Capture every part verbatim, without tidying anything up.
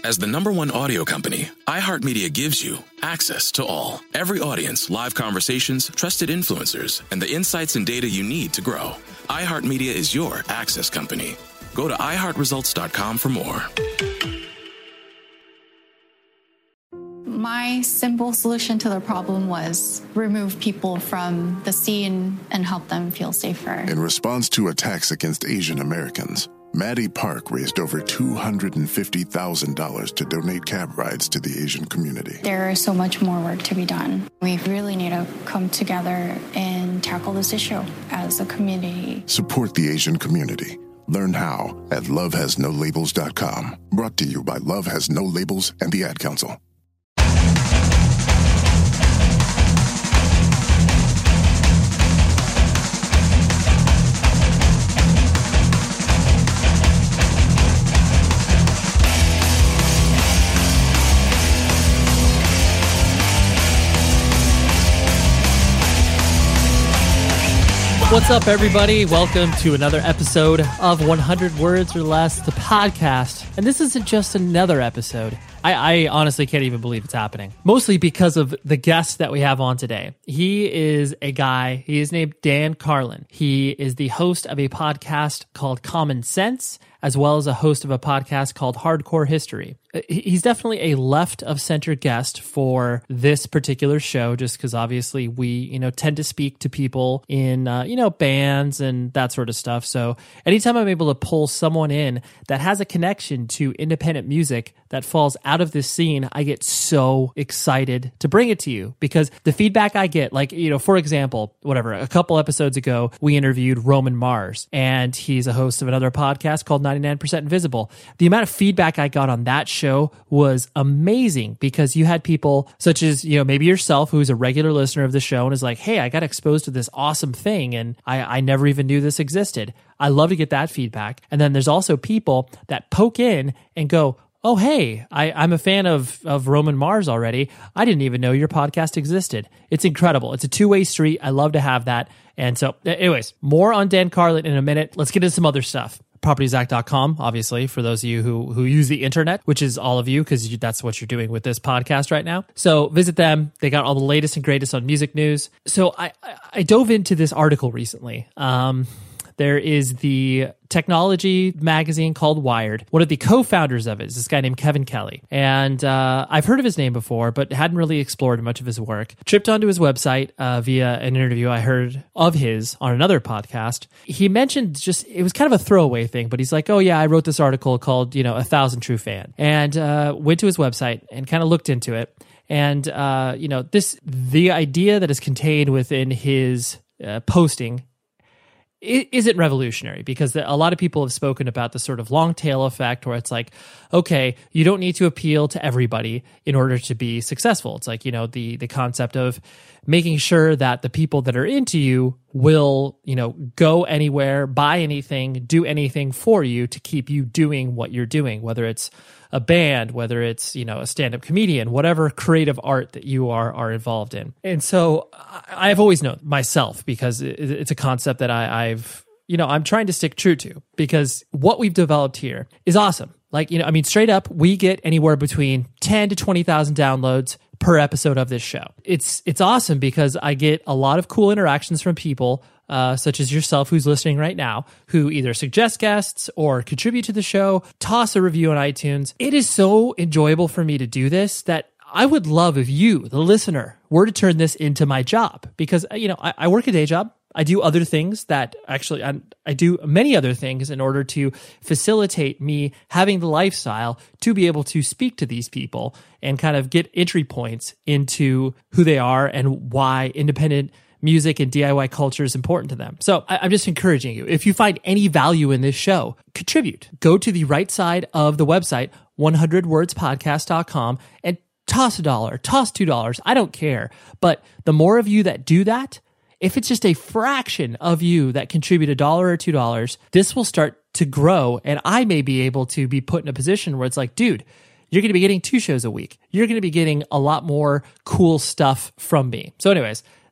As the number one audio company, iHeartMedia gives you access to all. Every audience, live conversations, trusted influencers, and the insights and data you need to grow. iHeartMedia is your access company. Go to i heart results dot com for more. My simple solution to the problem was remove people from the scene and help them feel safer. In response to attacks against Asian Americans, Maddie Park raised over two hundred fifty thousand dollars to donate cab rides to the Asian community. There is so much more work to be done. We really need to come together and tackle this issue as a community. Support the Asian community. Learn how at love has no labels dot com. Brought to you by Love Has No Labels and the Ad Council. What's up, everybody? Welcome to another episode of one hundred Words or Less, the podcast. And this isn't just another episode. I, I honestly can't even believe it's happening. Mostly because of the guest that we have on today. He is a guy, he is named Dan Carlin. He is the host of a podcast called Common Sense, as well as a host of a podcast called Hardcore History. He's definitely a left-of-center guest for this particular show, just because obviously we, you know, tend to speak to people in, uh, you know, bands and that sort of stuff. So anytime I'm able to pull someone in that has a connection to independent music that falls out of this scene, I get so excited to bring it to you, because the feedback I get, like, you know, for example, whatever, a couple episodes ago, we interviewed Roman Mars, and he's a host of another podcast called ninety-nine percent Invisible. The amount of feedback I got on that show was amazing, because you had people such as, you know, maybe yourself, who's a regular listener of the show and is like, hey, I got exposed to this awesome thing and I, I never even knew this existed. I love to get that feedback. And then there's also people that poke in and go, oh, hey, I, I'm a fan of, of Roman Mars already. I didn't even know your podcast existed. It's incredible. It's a two-way street. I love to have that. And so anyways, more on Dan Carlin in a minute. Let's get into some other stuff. properties act dot com, obviously, for those of you who, who use the internet, which is all of you, because that's what you're doing with this podcast right now. So visit them. They got all the latest and greatest on music news. So I, I, I dove into this article recently. Um, there is the technology magazine called Wired. One of the co-founders of it is this guy named Kevin Kelly. And uh, I've heard of his name before, but hadn't really explored much of his work. Tripped onto his website uh, via an interview I heard of his on another podcast. He mentioned just, it was kind of a throwaway thing, but he's like, oh yeah, I wrote this article called, you know, A Thousand True Fan. And uh, went to his website and kind of looked into it. And, uh, you know, this, the idea that is contained within his uh, posting it isn't revolutionary, because a lot of people have spoken about the sort of long tail effect where it's like, okay, you don't need to appeal to everybody in order to be successful. It's like, you know, the the concept of making sure that the people that are into you will, you know, go anywhere, buy anything, do anything for you to keep you doing what you're doing, whether it's a band, whether it's, you know, a stand-up comedian, whatever creative art that you are are involved in. And so I've always known myself, because it's a concept that I, I've, you know, I'm trying to stick true to, because what we've developed here is awesome. Like, you know, I mean, straight up, we get anywhere between ten to twenty thousand downloads per episode of this show. It's it's awesome, because I get a lot of cool interactions from people, uh, such as yourself who's listening right now, who either suggest guests or contribute to the show, toss a review on iTunes. It is so enjoyable for me to do this that I would love if you, the listener, were to turn this into my job, because, you know, I, I work a day job. I do other things that actually, I, I do many other things in order to facilitate me having the lifestyle to be able to speak to these people and kind of get entry points into who they are and why independent music and D I Y culture is important to them. So I, I'm just encouraging you, if you find any value in this show, contribute. Go to the right side of the website, one hundred words podcast dot com, and toss a dollar, toss two dollars. I don't care. But the more of you that do that, if it's just a fraction of you that contribute a dollar or two dollars, this will start to grow, and I may be able to be put in a position where it's like, dude, you're going to be getting two shows a week. You're going to be getting a lot more cool stuff from me. So anyways,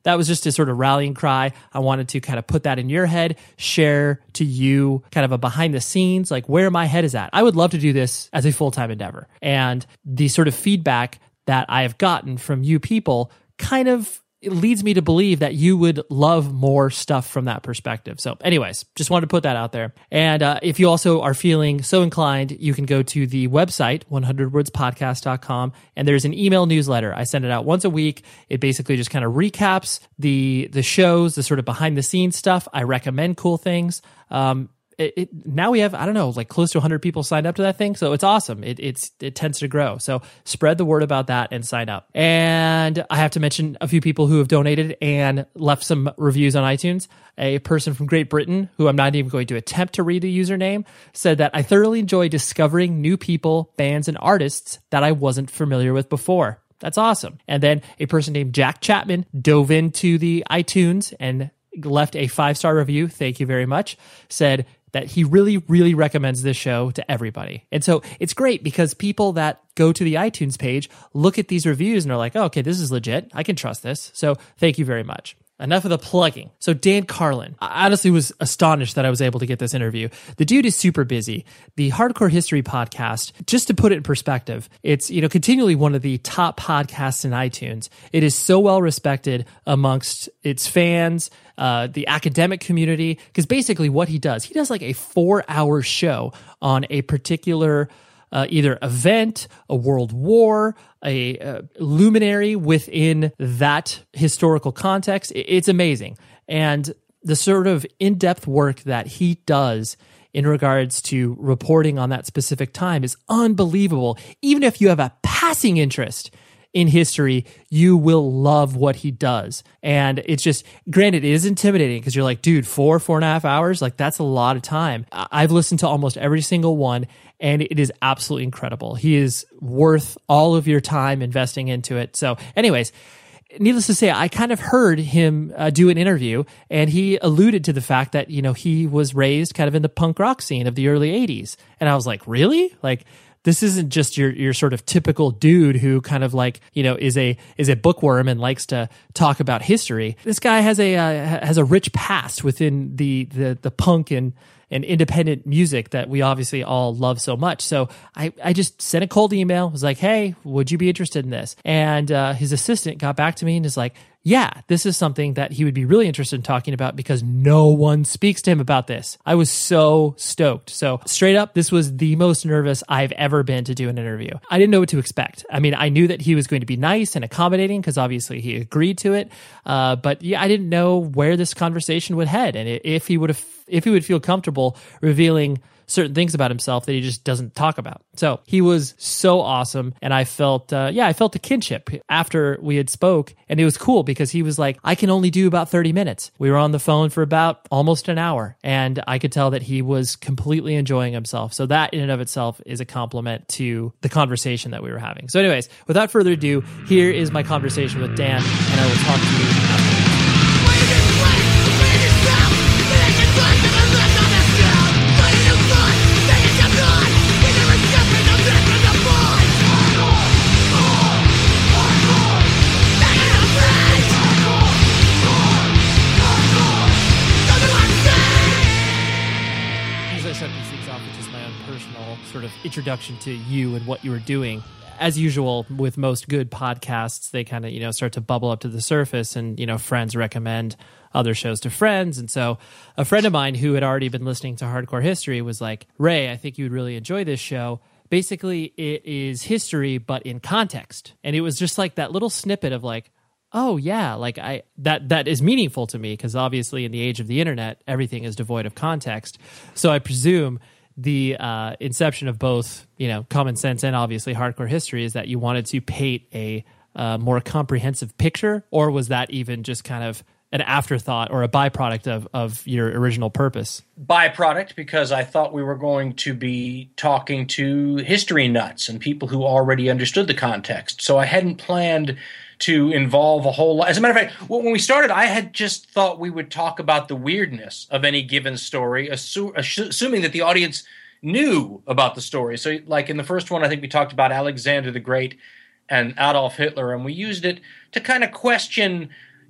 that was just a sort of rallying cry. I wanted to kind of put that in your head, share to you kind of a behind the scenes, like where my head is at. I would love to do this as a full-time endeavor. And the sort of feedback that I have gotten from you people kind of it leads me to believe that you would love more stuff from that perspective. So anyways, just wanted to put that out there. And uh, if you also are feeling so inclined, you can go to the website, one hundred words podcast dot com, and there's an email newsletter. I send it out once a week. It basically just kind of recaps the the shows, the sort of behind the scenes stuff. I recommend cool things. Um, It, it, now we have, I don't know, like close to one hundred people signed up to that thing. So it's awesome. It, it's, it tends to grow. So spread the word about that and sign up. And I have to mention a few people who have donated and left some reviews on iTunes. A person from Great Britain, who I'm not even going to attempt to read the username, said that I thoroughly enjoy discovering new people, bands, and artists that I wasn't familiar with before. That's awesome. And then a person named Jack Chapman dove into the iTunes and left a five-star review. Thank you very much. Said that he really, really recommends this show to everybody. And so it's great because people that go to the iTunes page look at these reviews and are like, oh, okay, this is legit. I can trust this. So thank you very much. Enough of the plugging. So Dan Carlin, I honestly was astonished that I was able to get this interview. The dude is super busy. The Hardcore History podcast, just to put it in perspective, it's, you know, continually one of the top podcasts in iTunes. It is so well respected amongst its fans, uh, the academic community, because basically what he does, he does like a four hour show on a particular Uh, either event, a world war, a, a luminary within that historical context. It's amazing. And the sort of in-depth work that he does in regards to reporting on that specific time is unbelievable. Even if you have a passing interest in history, you will love what he does. And it's just, granted, it is intimidating because you're like, dude, four, four and a half hours, like that's a lot of time. I've listened to almost every single one, and it is absolutely incredible. He is worth all of your time investing into it. So anyways, needless to say, I kind of heard him uh, do an interview, and he alluded to the fact that, you know, he was raised kind of in the punk rock scene of the early eighties. And I was like, really? Like, this isn't just your your sort of typical dude who kind of like, you know, is a is a bookworm and likes to talk about history. This guy has a uh, has a rich past within the the the punk and and independent music that we obviously all love so much. So I, I just sent a cold email, was like, hey, would you be interested in this? And uh, his assistant got back to me and is like, yeah, this is something that he would be really interested in talking about because no one speaks to him about this. I was so stoked. So straight up, this was the most nervous I've ever been to do an interview. I didn't know what to expect. I mean, I knew that he was going to be nice and accommodating because obviously he agreed to it. Uh, but yeah, I didn't know where this conversation would head and if he would have, if he would feel comfortable revealing certain things about himself that he just doesn't talk about. So he was so awesome. And I felt, uh, yeah, I felt a kinship after we had spoke. And it was cool because he was like, I can only do about thirty minutes. We were on the phone for about almost an hour. And I could tell that he was completely enjoying himself. So that in and of itself is a compliment to the conversation that we were having. So anyways, without further ado, here is my conversation with Dan. And I will talk to you after. Sort of introduction to you and what you were doing. As usual with most good podcasts, they kind of, you know, start to bubble up to the surface and, you know, friends recommend other shows to friends. And so a friend of mine who had already been listening to Hardcore History was like, Ray, I think you would really enjoy this show. Basically, it is history, but in context. And it was just like that little snippet of like, oh yeah, like I that that is meaningful to me because obviously in the age of the internet, everything is devoid of context. So I presume the uh, inception of both, you know, Common Sense and obviously Hardcore History is that you wanted to paint a uh, more comprehensive picture, or was that even just kind of an afterthought or a byproduct of, of your original purpose? Byproduct, because I thought we were going to be talking to history nuts and people who already understood the context. So I hadn't planned to involve a whole lot. As a matter of fact, when we started, I had just thought we would talk about the weirdness of any given story, assu- assuming that the audience knew about the story. So like in the first one, I think we talked about Alexander the Great and Adolf Hitler, and we used it to kind of question,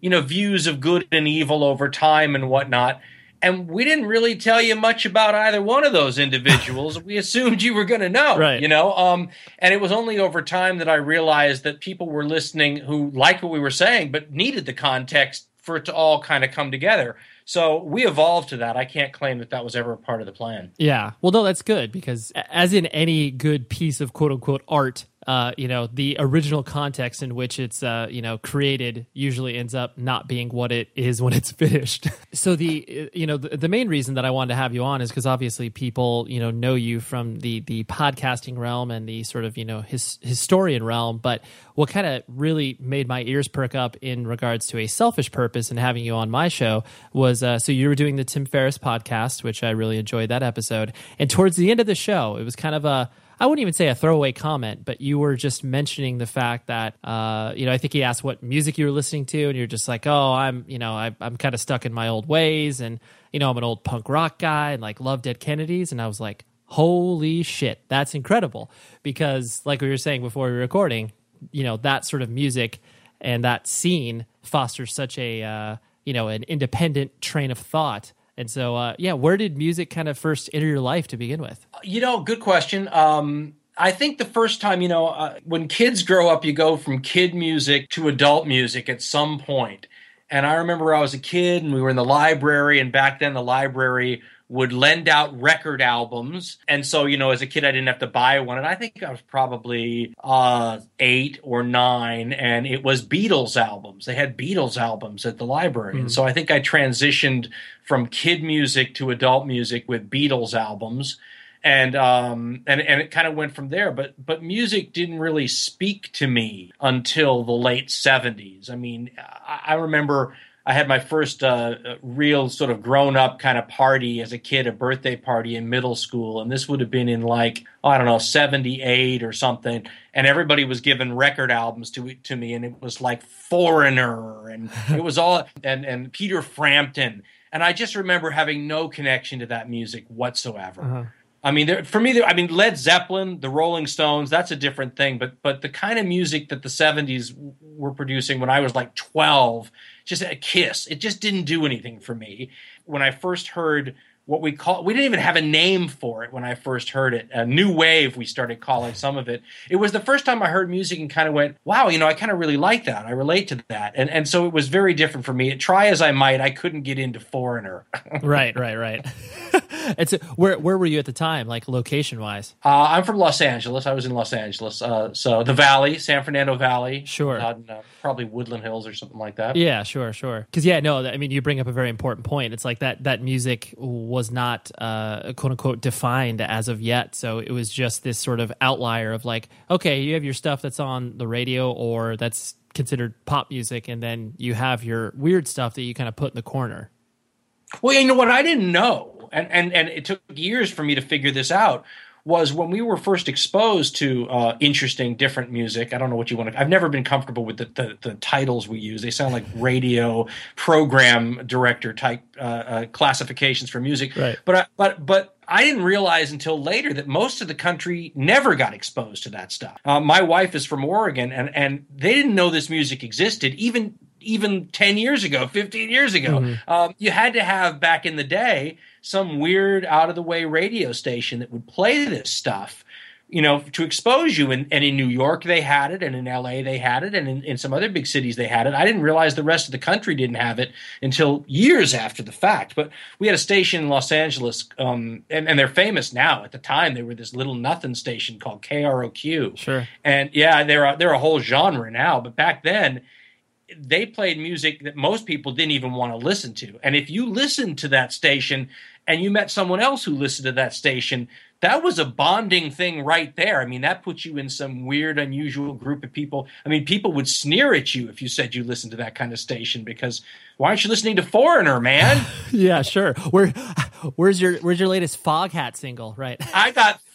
you know, views of good and evil over time and whatnot. And we didn't really tell you much about either one of those individuals. We assumed you were going to know, right. you know? Um, and it was only over time that I realized that people were listening who liked what we were saying, but needed the context for it to all kind of come together. So we evolved to that. I can't claim that that was ever a part of the plan. Yeah. Well, no, that's good because as in any good piece of quote unquote art, uh, you know, the original context in which it's, uh, you know, created usually ends up not being what it is when it's finished. So the, you know, the, the main reason that I wanted to have you on is because obviously people, you know, know you from the, the podcasting realm and the sort of, you know, his, historian realm. But what kind of really made my ears perk up in regards to a selfish purpose and having you on my show was, uh, so you were doing the Tim Ferriss podcast, which I really enjoyed that episode. And towards the end of the show, it was kind of a, I wouldn't even say a throwaway comment, but you were just mentioning the fact that, uh, you know, I think he asked what music you were listening to, and you're just like, oh, I'm, you know, I, I'm kind of stuck in my old ways, and, you know, I'm an old punk rock guy, and like love Dead Kennedys, and I was like, holy shit, that's incredible, because like we were saying before we were recording, you know, that sort of music and that scene fosters such a, uh, you know, an independent train of thought. And so, uh, yeah, where did music kind of first enter your life to begin with? You know, good question. Um, I think the first time, you know, uh, when kids grow up, you go from kid music to adult music at some point. And I remember I was a kid and we were in the library, and back then the library would lend out record albums. And so, you know, as a kid, I didn't have to buy one. And I think I was probably uh, eight or nine, and it was Beatles albums. They had Beatles albums at the library. Mm. And so I think I transitioned from kid music to adult music with Beatles albums. And um and and it kind of went from there, but but music didn't really speak to me until the late seventies. I mean, I, I remember I had my first uh, real sort of grown up kind of party as a kid, a birthday party in middle school, and this would have been in like oh, I don't know seventy-eight or something. And everybody was giving record albums to to me, and it was like Foreigner, and it was all and and Peter Frampton, and I just remember having no connection to that music whatsoever. Uh-huh. I mean, there, for me, there, I mean, Led Zeppelin, the Rolling Stones, that's a different thing. But but the kind of music that the seventies were producing when I was like twelve, just a Kiss, it just didn't do anything for me. When I first heard what we call, we didn't even have a name for it when I first heard it. A new wave, we started calling some of it. It was the first time I heard music and kind of went, wow, you know, I kind of really like that. I relate to that. And and so it was very different for me. Try as I might, I couldn't get into Foreigner. Right, right, right. And so where where were you at the time, like location wise? Uh, I'm from Los Angeles. I was in Los Angeles. Uh, so the Valley, San Fernando Valley. Sure. Uh, probably Woodland Hills or something like that. Yeah, sure, sure. Because, yeah, no, I mean, you bring up a very important point. It's like that that music was not, uh, quote unquote, defined as of yet. So it was just this sort of outlier of like, okay, you have your stuff that's on the radio or that's considered pop music, and then you have your weird stuff that you kind of put in the corner. Well, you know what I didn't know, and, and, and it took years for me to figure this out, was when we were first exposed to uh, interesting, different music. I don't know what you want to – I've never been comfortable with the, the, the titles we use. They sound like radio program director type uh, uh, classifications for music. Right. But I, but but I didn't realize until later that most of the country never got exposed to that stuff. Uh, my wife is from Oregon, and, and they didn't know this music existed even – even ten years ago, fifteen years ago. Mm-hmm. Um, you had to have, back in the day, some weird out-of-the-way radio station that would play this stuff, you know, to expose you. And, and in New York, they had it, and in L A, they had it, and in, in some other big cities, they had it. I didn't realize the rest of the country didn't have it until years after the fact. But we had a station in Los Angeles, um, and, and they're famous now. At the time, they were this little nothing station called K R O Q. Sure. And, yeah, they're a, they're a whole genre now. But back then, they played music that most people didn't even want to listen to. And if you listened to that station and you met someone else who listened to that station, that was a bonding thing right there. I mean, that puts you in some weird, unusual group of people. I mean, people would sneer at you if you said you listened to that kind of station because why aren't you listening to Foreigner, man? Yeah, sure. Where, where's your where's your latest Foghat single? Right. I got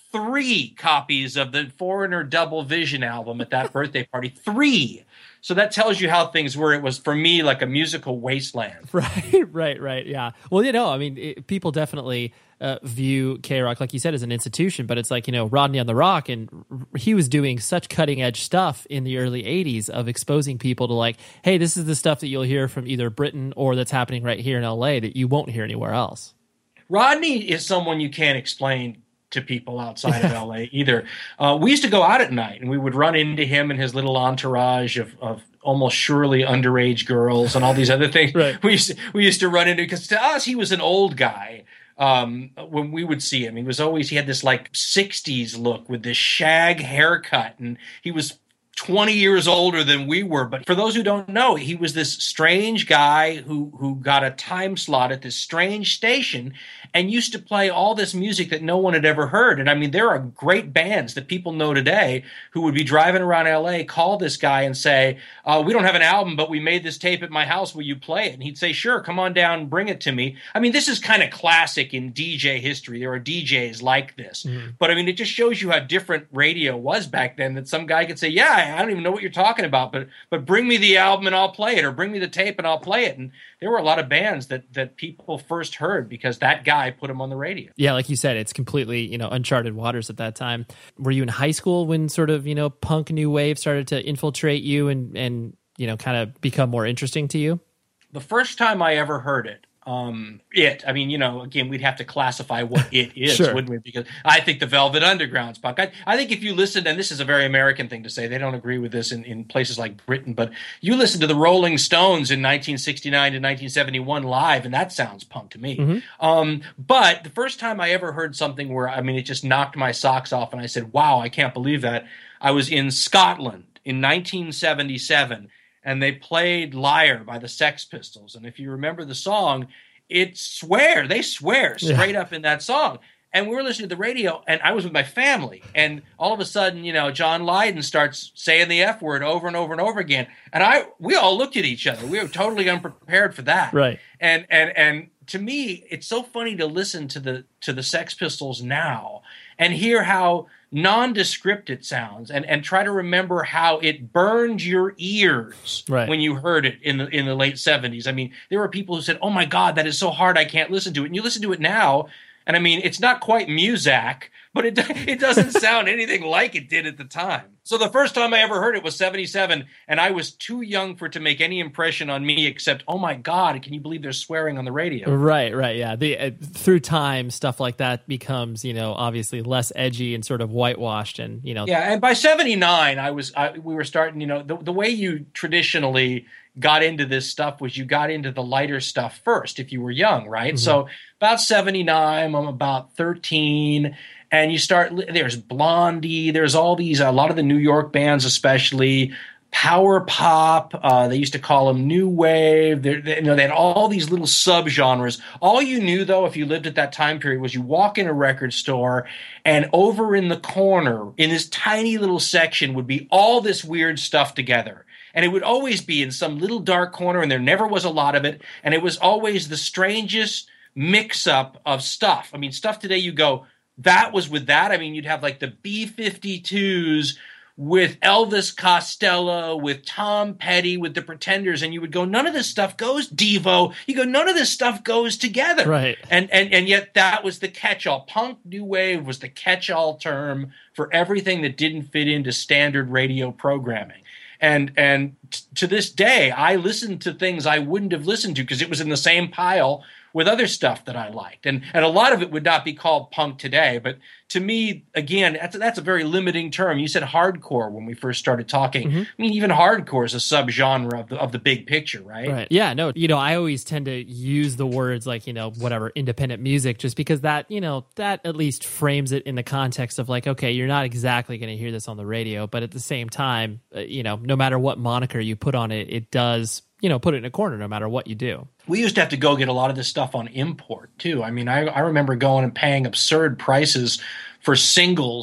three copies of the Foreigner Double Vision album at that birthday party. Three. So that tells you how things were. It was, for me, like a musical wasteland. Right, right, right. Yeah. Well, you know, I mean, it, people definitely uh, view K-Rock, like you said, as an institution, but it's like, you know, Rodney on the Rock, and he was doing such cutting edge stuff in the early eighties of exposing people to like, hey, this is the stuff that you'll hear from either Britain or that's happening right here in L A that you won't hear anywhere else. Rodney is someone you can't explain to people outside of L A either. Uh, we used to go out at night, and we would run into him and his little entourage of, of almost surely underage girls and all these other things. Right. We used to, we used to run into, because to us he was an old guy. Um, when we would see him, he was always, he had this like sixties look with this shag haircut, and he was twenty years older than we were. But for those who don't know, he was this strange guy who who got a time slot at this strange station and used to play all this music that no one had ever heard. And I mean, there are great bands that people know today who would be driving around L A, call this guy and say, uh, we don't have an album, but we made this tape at my house. Will you play it? And he'd say, sure, come on down and bring it to me. I mean, this is kind of classic in D J history. There are D Js like this. Mm-hmm. But I mean, it just shows you how different radio was back then, that some guy could say, yeah, I don't even know what you're talking about, but but bring me the album and I'll play it, or bring me the tape and I'll play it. And there were a lot of bands that that people first heard because that guy put them on the radio. Yeah, like you said, it's completely, you know, uncharted waters at that time. Were you in high school when sort of, you know, punk new wave started to infiltrate you and, and you know, kind of become more interesting to you? The first time I ever heard it, Um, it, I mean, you know, again, we'd have to classify what it is, sure. wouldn't we? Because I think the Velvet Underground's punk. I, I think if you listen, and this is a very American thing to say, they don't agree with this in, in places like Britain, but you listen to the Rolling Stones in nineteen sixty-nine to nineteen seventy-one live, and that sounds punk to me. Mm-hmm. Um, but the first time I ever heard something where, I mean, it just knocked my socks off, and I said, wow, I can't believe that. I was in Scotland in nineteen seventy-seven, and they played Liar by the Sex Pistols. And if you remember the song, it swear, they swear straight yeah. up in that song. And we were listening to the radio, and I was with my family. And all of a sudden, you know, John Lydon starts saying the F word over and over and over again. And I, we all looked at each other. We were totally unprepared for that. Right. And, and, and to me, it's so funny to listen to the, to the Sex Pistols now and hear how nondescript it sounds, and, and try to remember how it burned your ears right. when you heard it in the in the late seventies. I mean, there were people who said, oh my God, that is so hard, I can't listen to it. And you listen to it now, and I mean, it's not quite Muzak, but it it doesn't sound anything like it did at the time. So the first time I ever heard it was seventy-seven, and I was too young for it to make any impression on me except, oh my God, can you believe they're swearing on the radio? Right, right, yeah. The, uh, through time, stuff like that becomes, you know, obviously less edgy and sort of whitewashed, and, you know. Yeah, and by seventy-nine, I was, I, we were starting, you know, the, the way you traditionally got into this stuff was you got into the lighter stuff first if you were young, right? Mm-hmm. So about seventy-nine, I'm about thirteen, and you start, there's Blondie, there's all these, a lot of the New York bands especially, power pop, uh, they used to call them new wave, they, they, you know, they had all these little subgenres. All you knew, though, if you lived at that time period, was you walk in a record store, and over in the corner, in this tiny little section, would be all this weird stuff together. And it would always be in some little dark corner, and there never was a lot of it, and it was always the strangest mix-up of stuff. I mean, stuff today you go, that was with that. I mean, you'd have like the B fifty-twos with Elvis Costello, with Tom Petty, with the Pretenders, and you would go, none of this stuff goes, Devo. You go, none of this stuff goes together. Right. And and and yet that was the catch-all. Punk new wave was the catch-all term for everything that didn't fit into standard radio programming. And and t- to this day, I listen to things I wouldn't have listened to because it was in the same pile with other stuff that I liked. And and a lot of it would not be called punk today. But to me, again, that's, that's a very limiting term. You said hardcore when we first started talking. Mm-hmm. I mean, even hardcore is a subgenre of the, of the big picture, right? Right. Yeah, no, you know, I always tend to use the words like, you know, whatever, independent music, just because that, you know, that at least frames it in the context of like, okay, you're not exactly going to hear this on the radio, but at the same time, uh, you know, no matter what moniker you put on it, it does, you know, put it in a corner no matter what you do. We used to have to go get a lot of this stuff on import, too. I mean, I, I remember going and paying absurd prices for singles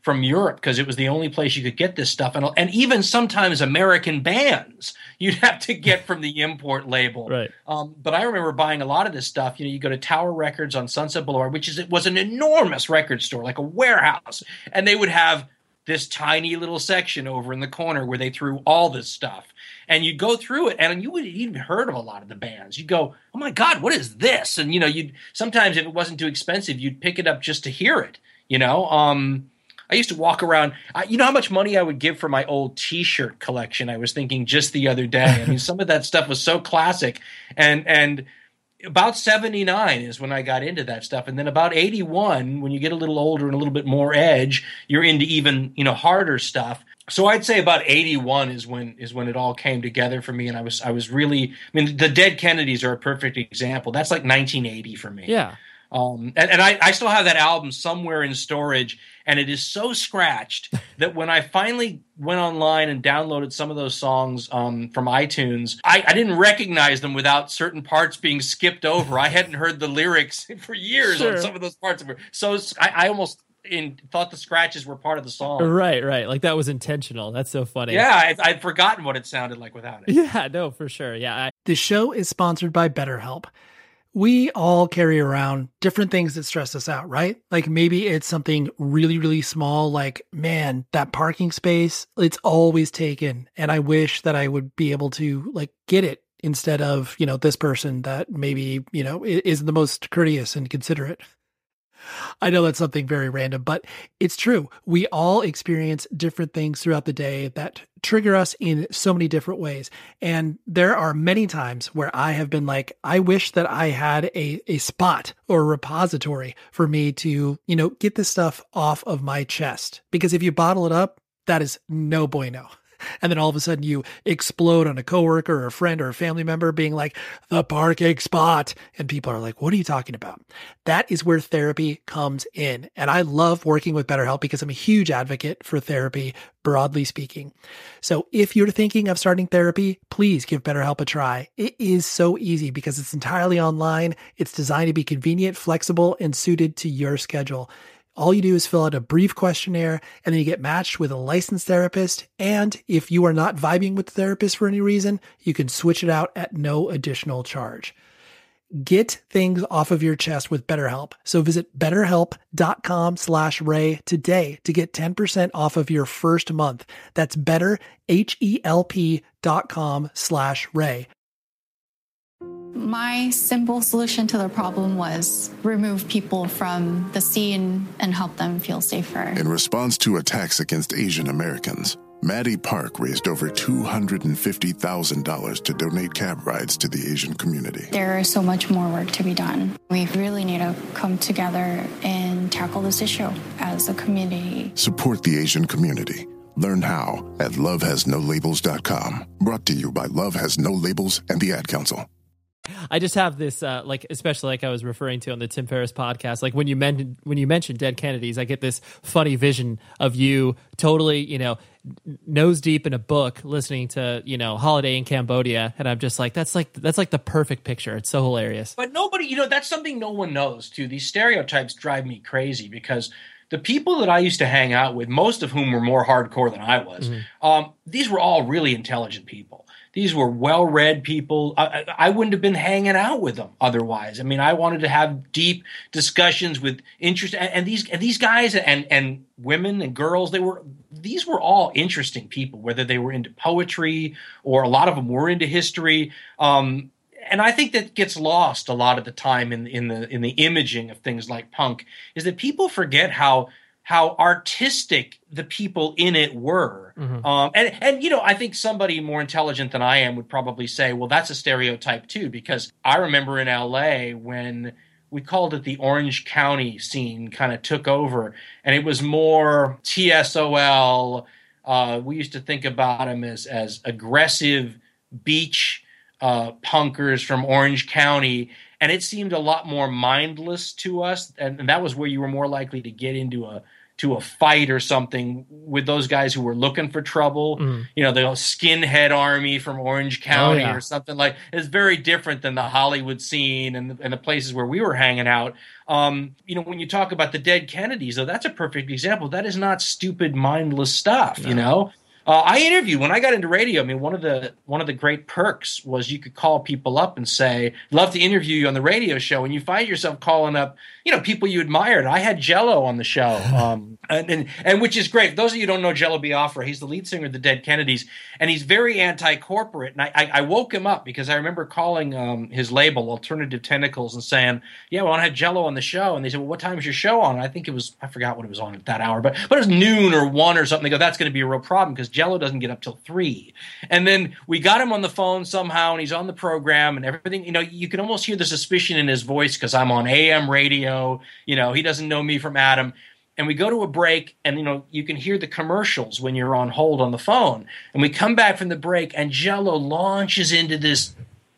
from Europe because it was the only place you could get this stuff. And, and even sometimes American bands you'd have to get from the import label. Right. Um, but I remember buying a lot of this stuff. You know, you go to Tower Records on Sunset Boulevard, which is it was an enormous record store, like a warehouse. And they would have this tiny little section over in the corner where they threw all this stuff. And you'd go through it, and you wouldn't even heard of a lot of the bands. You'd go, "Oh my God, what is this?" And you know, you'd sometimes if it wasn't too expensive, you'd pick it up just to hear it. You know, um, I used to walk around. I, you know how much money I would give for my old T-shirt collection? I was thinking just the other day. I mean, some of that stuff was so classic, and and about seventy-nine is when I got into that stuff, and then about eighty-one, when you get a little older and a little bit more edge, you're into even you know harder stuff. So I'd say about eighty-one is when is when it all came together for me, and I was I was really I mean the Dead Kennedys are a perfect example. That's like nineteen eighty for me. Yeah. Um, and and I, I still have that album somewhere in storage, and it is so scratched that when I finally went online and downloaded some of those songs um, from iTunes, I, I didn't recognize them without certain parts being skipped over. I hadn't heard the lyrics for years Sure. on some of those parts of it. So I, I almost in, thought the scratches were part of the song. Right, right. Like that was intentional. That's so funny. Yeah, I, I'd forgotten what it sounded like without it. Yeah, no, for sure. Yeah. I, This show is sponsored by BetterHelp. We all carry around different things that stress us out, right? Like maybe it's something really, really small, like, man, that parking space, it's always taken. And I wish that I would be able to like get it instead of, you know, this person that maybe, you know, is the most courteous and considerate. I know that's something very random, but it's true. We all experience different things throughout the day that trigger us in so many different ways. And there are many times where I have been like, I wish that I had a, a spot or a repository for me to, you know, get this stuff off of my chest. Because if you bottle it up, that is no bueno. And then all of a sudden you explode on a coworker or a friend or a family member being like, the parking spot. And people are like, what are you talking about? That is where therapy comes in. And I love working with BetterHelp because I'm a huge advocate for therapy, broadly speaking. So if you're thinking of starting therapy, please give BetterHelp a try. It is so easy because it's entirely online. It's designed to be convenient, flexible, and suited to your schedule. All you do is fill out a brief questionnaire, and then you get matched with a licensed therapist. And if you are not vibing with the therapist for any reason, you can switch it out at no additional charge. Get things off of your chest with BetterHelp. So visit betterhelp.com slash Ray today to get ten percent off of your first month. That's betterhelp.com slash Ray. My simple solution to the problem was remove people from the scene and help them feel safer. In response to attacks against Asian Americans, Maddie Park raised over two hundred fifty thousand dollars to donate cab rides to the Asian community. There is so much more work to be done. We really need to come together and tackle this issue as a community. Support the Asian community. Learn how at love has no labels dot com. Brought to you by Love Has No Labels and the Ad Council. I just have this, uh, like, especially like I was referring to on the Tim Ferriss podcast, like when you mentioned, when you mentioned Dead Kennedys, I get this funny vision of you totally, you know, nose deep in a book, listening to, you know, Holiday in Cambodia. And I'm just like, that's like, that's like the perfect picture. It's so hilarious. But nobody, you know, that's something no one knows too. These stereotypes drive me crazy because the people that I used to hang out with, most of whom were more hardcore than I was, mm-hmm. um, these were all really intelligent people. These were well-read people. I, I wouldn't have been hanging out with them otherwise. I mean, I wanted to have deep discussions with interest, and, and these and these guys and and women and girls. They were these were all interesting people, whether they were into poetry or a lot of them were into history. Um, and I think that gets lost a lot of the time in in the in the imaging of things like punk, is that people forget how. how artistic the people in it were. Mm-hmm. Um, and, and, you know, I think somebody more intelligent than I am would probably say, well, that's a stereotype too, because I remember in L A when we called it the Orange County scene kind of took over, and it was more T S O L. Uh, we used to think about them as, as aggressive beach uh, punkers from Orange County, and it seemed a lot more mindless to us, and, and that was where you were more likely to get into a to a fight or something with those guys who were looking for trouble. Mm. You know, the skinhead army from Orange County oh, yeah. or something like. It's very different than the Hollywood scene and the, and the places where we were hanging out. Um, you know, when you talk about the Dead Kennedys, though, that's a perfect example. That is not stupid, mindless stuff. No. You know. Uh, I interviewed when I got into radio. I mean, one of the one of the great perks was you could call people up and say, "Love to interview you on the radio show," and you find yourself calling up, you know, people you admired. I had Jello on the show, um, and, and and which is great. For those of you who don't know Jello Biafra, he's the lead singer of the Dead Kennedys, and he's very anti-corporate. And I, I, I woke him up because I remember calling um, his label, Alternative Tentacles, and saying, "Yeah, well, I had Jello on the show," and they said, "Well, what time is your show on?" And I think it was I forgot what it was on at that hour, but but it was noon or one or something. They go, "That's going to be a real problem because Jello doesn't get up till three." And then we got him on the phone somehow, and he's on the program and everything. You know, you can almost hear the suspicion in his voice because I'm on A M radio. You know, he doesn't know me from Adam. And we go to a break, and, you know, you can hear the commercials when you're on hold on the phone. And we come back from the break, and Jello launches into this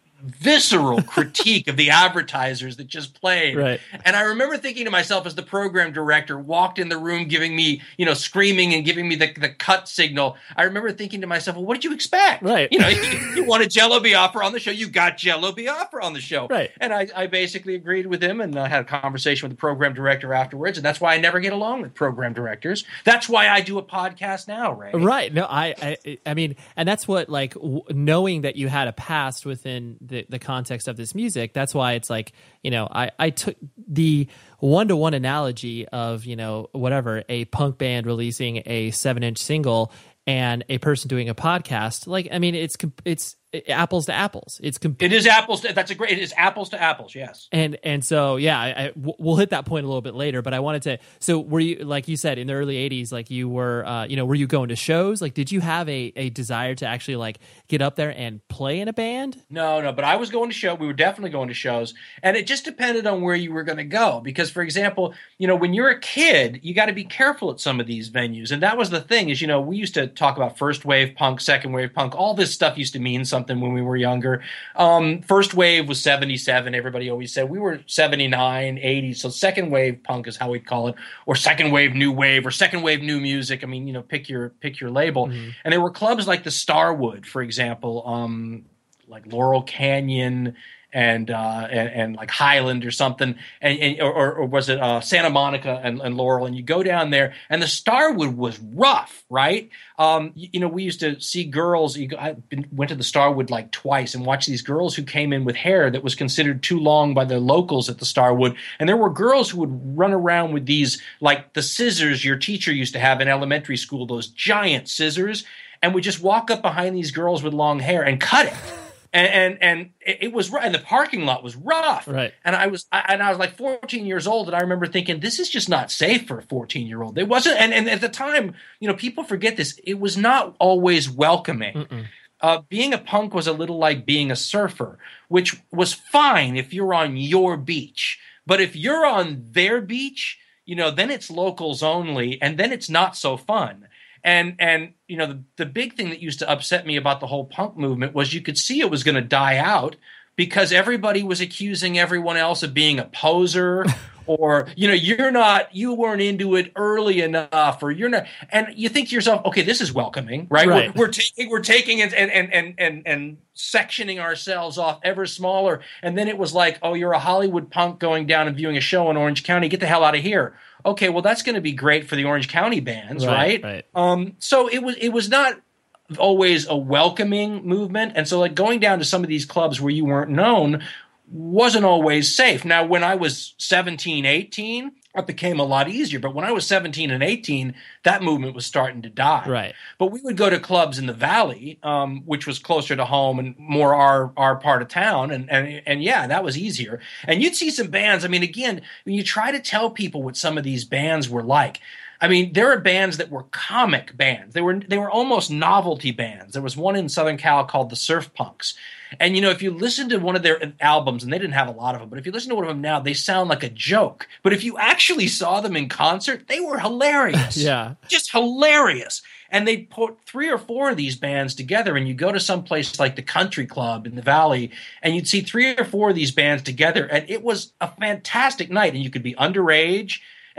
visceral critique of the advertisers that just played. Right. And I remember thinking to myself as the program director walked in the room giving me, you know, screaming and giving me the, the cut signal. I remember thinking to myself, well, what did you expect? Right. You know, you, you wanted Jello Biafra on the show. You got Jello Biafra on the show. Right. And I, I basically agreed with him, and I had a conversation with the program director afterwards. And that's why I never get along with program directors. That's why I do a podcast now, Ray. Right. No, I, I, I mean, and that's what, like, w- knowing that you had a past within the, the context of this music, that's why it's like, you know, I, I took the one-to-one analogy of, you know, whatever, a punk band releasing a seven-inch single and a person doing a podcast. Like, I mean, it's it's apples to apples. It's comp- it is apples. To, that's a great. It is apples to apples. Yes. And and so yeah, I, I, we'll hit that point a little bit later. But I wanted to. So were you, like you said, in the early eighties, like you were, uh, you know, were you going to shows? Like, did you have a, a desire to actually like get up there and play in a band? No, no. But I was going to show. We were definitely going to shows, and it just depended on where you were going to go. Because, for example, you know, when you're a kid, you got to be careful at some of these venues, and that was the thing. Is, you know, we used to talk about first wave punk, second wave punk. All this stuff used to mean something when we were younger. Um, first wave was seventy-seven. Everybody always said we were seventy-nine, eighty. So second wave punk is how we'd call it, or second wave new wave, or second wave new music. I mean, you know, pick your pick your label. Mm-hmm. And there were clubs like the Starwood, for example, um, like Laurel Canyon. And, uh, and and like Highland or something, and, and or, or was it uh, Santa Monica and, and Laurel? And you go down there, and the Starwood was rough, right? Um, you, you know, we used to see girls. You go, I been, went to the Starwood like twice and watched these girls who came in with hair that was considered too long by the locals at the Starwood. And there were girls who would run around with these, like the scissors your teacher used to have in elementary school, those giant scissors, and would just walk up behind these girls with long hair and cut it. And, and and it was right, and the parking lot was rough. Right. And I was I, and I was like fourteen years old, and I remember thinking, this is just not safe for a fourteen year old. It wasn't, and, and at the time, you know, people forget this. It was not always welcoming. Uh, being a punk was a little like being a surfer, which was fine if you're on your beach, but if you're on their beach, you know, then it's locals only, and then it's not so fun. And, and you know, the, the big thing that used to upset me about the whole punk movement was you could see it was going to die out because everybody was accusing everyone else of being a poser or, you know, you're not, you weren't into it early enough, or you're not, and you think to yourself, okay, this is welcoming, right? Right. We're, we're taking, we're taking it and, and, and, and, and sectioning ourselves off ever smaller. And then it was like, oh, you're a Hollywood punk going down and viewing a show in Orange County. Get the hell out of here. Okay, well, that's going to be great for the Orange County bands, right? Right. right. Um, so it was it was not always a welcoming movement, and so like going down to some of these clubs where you weren't known wasn't always safe. Now, when I was seventeen, eighteen, it became a lot easier. But when I was seventeen and eighteen, that movement was starting to die. Right. But we would go to clubs in the Valley, um, which was closer to home and more our our part of town. And, and, and yeah, that was easier. And you'd see some bands. I mean, again, when you try to tell people what some of these bands were like, I mean, there are bands that were comic bands. They were they were almost novelty bands. There was one in Southern Cal called the Surf Punks. And, you know, if you listen to one of their albums, and they didn't have a lot of them, but if you listen to one of them now, they sound like a joke. But if you actually saw them in concert, they were hilarious. Yeah. Just hilarious. And they put three or four of these bands together, and you go to some place like the Country Club in the Valley, and you'd see three or four of these bands together, and it was a fantastic night. And you could be underage,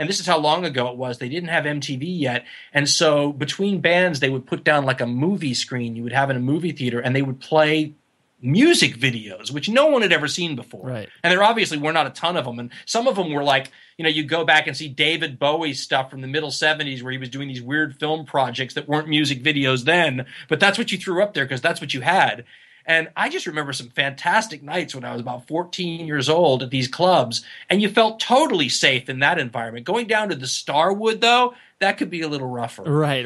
and this is how long ago it was. They didn't have M T V yet. And so between bands, they would put down like a movie screen you would have in a movie theater, and they would play music videos, which no one had ever seen before. Right. And there obviously were not a ton of them. And some of them were like, you know, you go back and see David Bowie stuff from the middle seventies where he was doing these weird film projects that weren't music videos then, but that's what you threw up there because that's what you had. And I just remember some fantastic nights when I was about fourteen years old at these clubs, and you felt totally safe in that environment. Going down to the Starwood, though, that could be a little rougher. Right,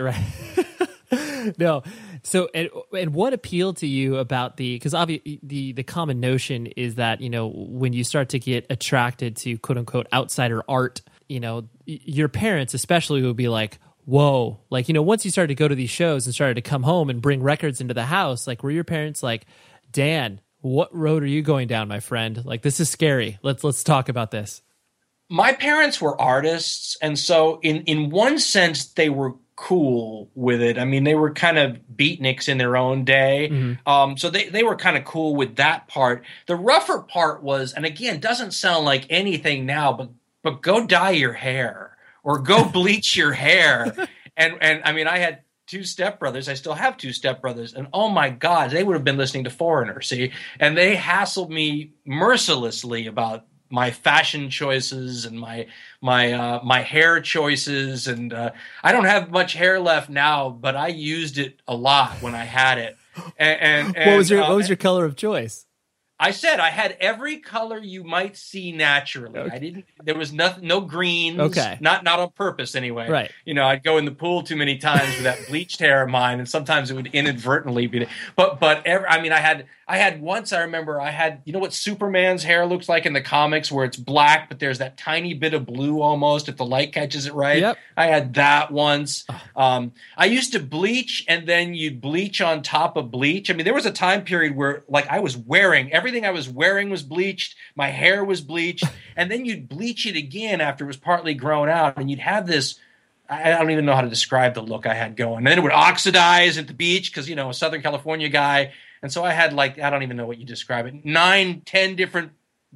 right. No. So, and, and what appealed to you about the, because obviously the, the common notion is that, you know, when you start to get attracted to quote unquote outsider art, you know, your parents especially would be like, whoa, like, you know, once you started to go to these shows and started to come home and bring records into the house, like, were your parents like, Dan, what road are you going down, my friend? Like, this is scary. Let's, let's talk about this. My parents were artists. And so in, in one sense, they were cool with it. I mean, they were kind of beatniks in their own day. Mm-hmm. Um, so they, they were kind of cool with that part. The rougher part was, and again, doesn't sound like anything now, but, but go dye your hair or go bleach your hair. And, and I mean, I had two stepbrothers. I still have two stepbrothers. And oh my God, they would have been listening to Foreigner, see? And they hassled me mercilessly about my fashion choices and my my uh, my hair choices, and uh, I don't have much hair left now, but I used it a lot when I had it. And, and, and what was your uh, what was your color of choice? I said I had every color you might see naturally. Okay. I didn't. There was nothing, no greens. Okay, not not on purpose anyway. Right. You know, I'd go in the pool too many times with that bleached hair of mine, and sometimes it would inadvertently be. But but every, I mean, I had I had once. I remember I had. You know what Superman's hair looks like in the comics, where it's black, but there's that tiny bit of blue almost if the light catches it right. Yep. I had that once. Um, I used to bleach, and then you'd bleach on top of bleach. I mean, there was a time period where like I was wearing everything I was wearing was bleached, my hair was bleached, and then you'd bleach it again after it was partly grown out, and you'd have this, I don't even know how to describe the look I had going. And then it would oxidize at the beach because, you know, a Southern California guy, and so I had like, I don't even know what you describe it, nine, ten different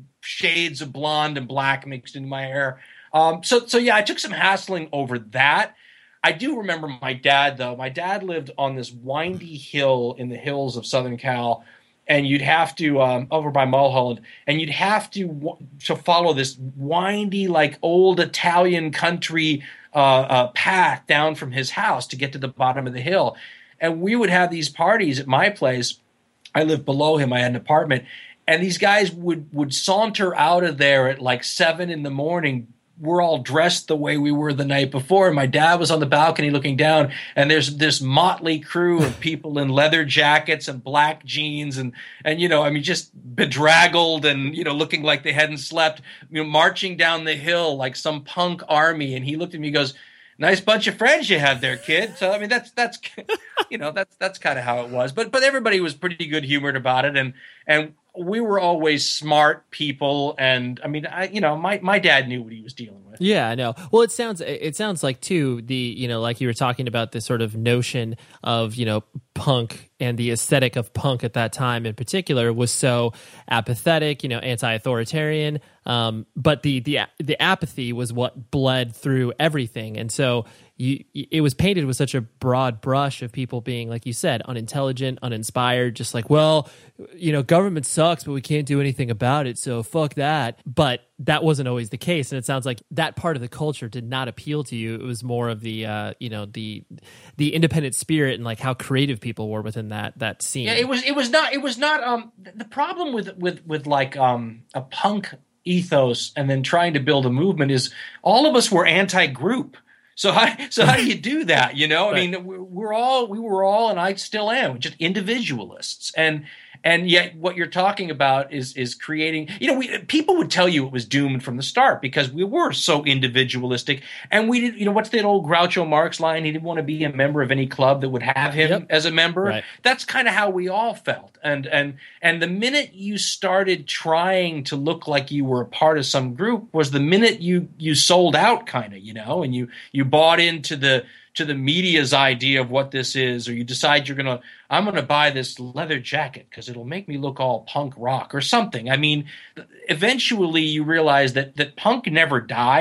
shades of blonde and black mixed into my hair. Um, so, so yeah, I took some hassling over that. I do remember my dad, though. My dad lived on this windy hill in the hills of Southern Cal, and you'd have to um, over by Mulholland, and you'd have to to follow this windy, like old Italian country uh, uh, path down from his house to get to the bottom of the hill. And we would have these parties at my place. I lived below him. I had an apartment, and these guys would would saunter out of there at like seven in the morning. We're all dressed the way we were the night before. And my dad was on the balcony looking down, and there's this motley crew of people in leather jackets and black jeans and, and, you know, I mean, just bedraggled and, you know, looking like they hadn't slept, you know, marching down the hill like some punk army. And he looked at me and goes, nice bunch of friends you have there, kid. So, I mean, that's, that's, you know, that's, that's kind of how it was, but, but everybody was pretty good humored about it. And, and, we were always smart people, and I mean, I, you know, my, my dad knew what he was dealing with. Yeah, I know. Well, it sounds it sounds like too the you know like you were talking about this sort of notion of you know punk and the aesthetic of punk at that time in particular was so apathetic, you know, anti-authoritarian. Um, but the the the apathy was what bled through everything, and so you it was painted with such a broad brush of people being, like you said, unintelligent, uninspired, just like, well, you know, government sucks, but we can't do anything about it, so fuck that. But that wasn't always the case, and it sounds like that part of the culture did not appeal to you. It was more of the uh, you know the the independent spirit and like how creative people were within that that scene. Yeah, it was it was not it was not um the problem with with with like um a punk ethos and then trying to build a movement is all of us were anti-group. So how so how do you do that? You know, I right. mean, we're, we're all we were all, and I still am, just individualists. And and yet, what you're talking about is is creating. You know, we people would tell you it was doomed from the start because we were so individualistic, and we did. You know, what's that old Groucho Marx line? He didn't want to be a member of any club that would have him yep. as a member. Right. That's kind of how we all felt. And and and the minute you started trying to look like you were a part of some group was the minute you you sold out, kind of. You know, and you you bought into the to the media's idea of what this is, or you decide you're gonna I'm gonna buy this leather jacket because it'll make me look all punk rock or something. I mean, eventually you realize that that punk never died.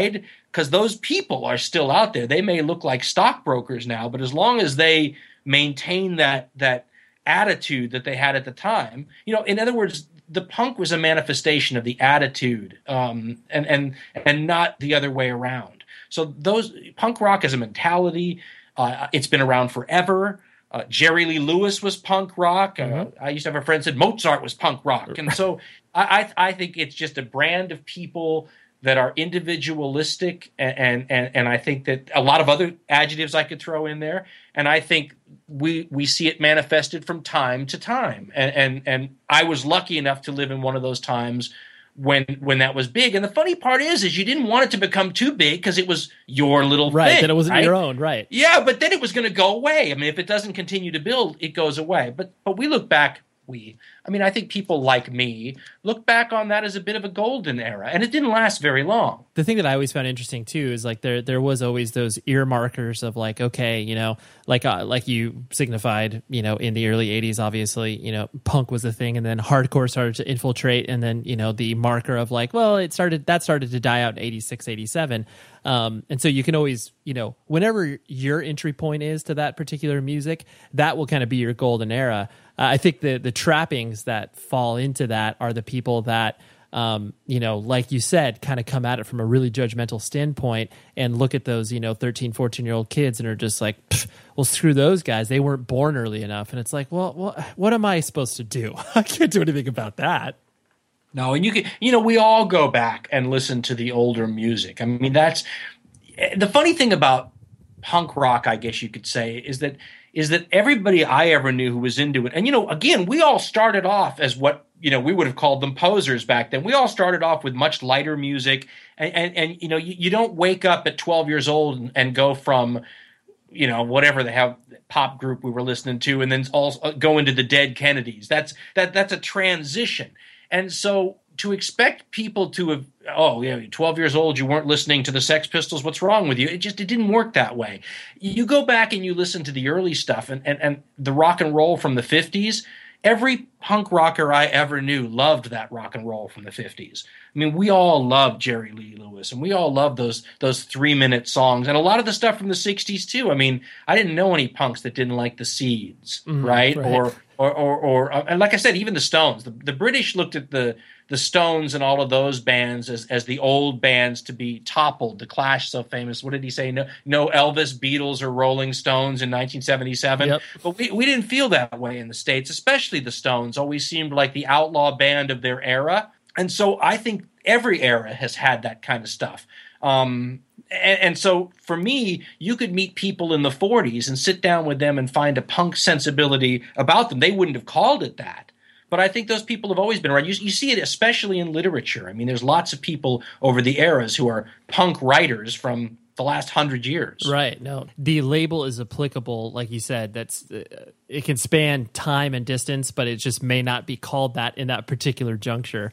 because those people are still out there. They may look like stockbrokers now, but as long as they maintain that that attitude that they had at the time, you know, in other words, the punk was a manifestation of the attitude, um, and and and not the other way around. So those punk rock is a mentality. Uh, it's been around forever. Uh, Jerry Lee Lewis was punk rock. Uh, mm-hmm. I used to have a friend said Mozart was punk rock, and so I, I I think it's just a brand of people that are individualistic, and, and and I think that a lot of other adjectives I could throw in there, and I think we we see it manifested from time to time, and and and I was lucky enough to live in one of those times when when that was big. And the funny part is, is you didn't want it to become too big because it was your little right, thing. That it wasn't right? your own, right? Yeah, but then it was going to go away. I mean, if it doesn't continue to build, it goes away. But but we look back, we, I mean, I think people like me look back on that as a bit of a golden era, and it didn't last very long. The thing that I always found interesting too is like there there was always those ear markers of like, okay, you know, like uh, like you signified, you know, in the early eighties, obviously, you know, punk was a thing, and then hardcore started to infiltrate, and then, you know, the marker of like, well, it started that started to die out in eighty-six, eighty-seven. Um, and so you can always, you know, whenever your entry point is to that particular music, that will kind of be your golden era. Uh, I think the the trappings that fall into that are the people that, um, you know, like you said, kind of come at it from a really judgmental standpoint and look at those, you know, thirteen, fourteen year old kids and are just like, well, screw those guys. They weren't born early enough. And it's like, well, well what am I supposed to do? I can't do anything about that. No, and you can, you know, we all go back and listen to the older music. I mean, that's the funny thing about punk rock, I guess you could say, is that is that everybody I ever knew who was into it, and, you know, again, we all started off as what, you know, we would have called them posers back then. We all started off with much lighter music, and, and, and you know, you, you don't wake up at twelve years old and, and go from, you know, whatever the hell pop group we were listening to, and then all go into the Dead Kennedys. That's that that's a transition. And so to expect people to have, oh, yeah, twelve years old, you weren't listening to the Sex Pistols, what's wrong with you? It just, it didn't work that way. You go back and you listen to the early stuff and, and, and the rock and roll from the fifties, every punk rocker I ever knew loved that rock and roll from the fifties. I mean, we all loved Jerry Lee Lewis, and we all loved those those three-minute songs, and a lot of the stuff from the sixties, too. I mean, I didn't know any punks that didn't like the Seeds, mm, right? right? Or, or, or, or, and like I said, even the Stones. The, the British looked at the the Stones and all of those bands as, as the old bands to be toppled. The Clash, so famous. What did he say? No, no Elvis, Beatles, or Rolling Stones in nineteen seventy-seven. Yep. But we, we didn't feel that way in the States, especially the Stones. Always seemed like the outlaw band of their era. And so I think every era has had that kind of stuff. Um, and, and so for me, you could meet people in the forties and sit down with them and find a punk sensibility about them. They wouldn't have called it that. But I think those people have always been around. You, you see it especially in literature. I mean, there's lots of people over the eras who are punk writers from the last hundred years. Right. No, the label is applicable, like you said. That's uh, it can span time and distance, but it just may not be called that in that particular juncture.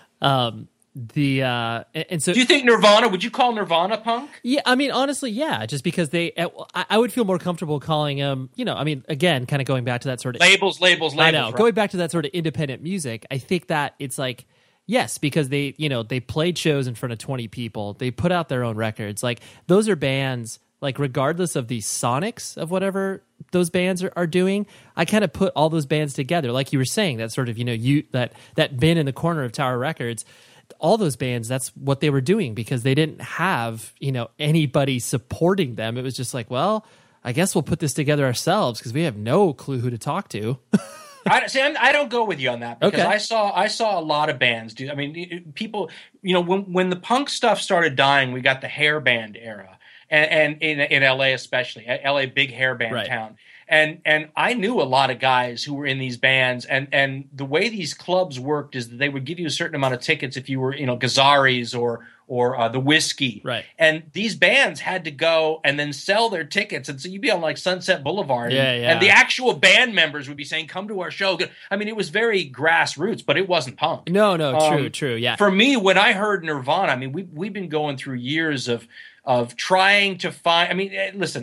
Um, the uh, and, and so, do you think Nirvana? Would you call Nirvana punk? Yeah, I mean, honestly, yeah. Just because they, I, I would feel more comfortable calling them. You know, I mean, again, kind of going back to that sort of labels, labels, labels. I know, right? Going back to that sort of independent music. I think that it's like. Yes, because they, you know, they played shows in front of twenty people. They put out their own records. Like, those are bands, like, regardless of the sonics of whatever those bands are, are doing, I kind of put all those bands together. Like you were saying, that sort of, you know, you that that bin in the corner of Tower Records, all those bands, that's what they were doing because they didn't have, you know, anybody supporting them. It was just like, well, I guess we'll put this together ourselves because we have no clue who to talk to. I, see, I'm, I don't go with you on that because okay. I saw I saw a lot of bands do. I mean, people, you know, when when the punk stuff started dying, we got the hair band era, and, and in in L A especially, L A big hair band right. town, and and I knew a lot of guys who were in these bands, and and the way these clubs worked is that they would give you a certain amount of tickets if you were, you know, Gazzarri's or or uh, the Whiskey. Right. And these bands had to go and then sell their tickets. And so you'd be on like Sunset Boulevard. Yeah, and, yeah. and the actual band members would be saying, come to our show. I mean, it was very grassroots, but it wasn't punk. No, no, true, um, true, yeah. For me, when I heard Nirvana, I mean, we, we've been going through years of of trying to find, I mean, listen, I,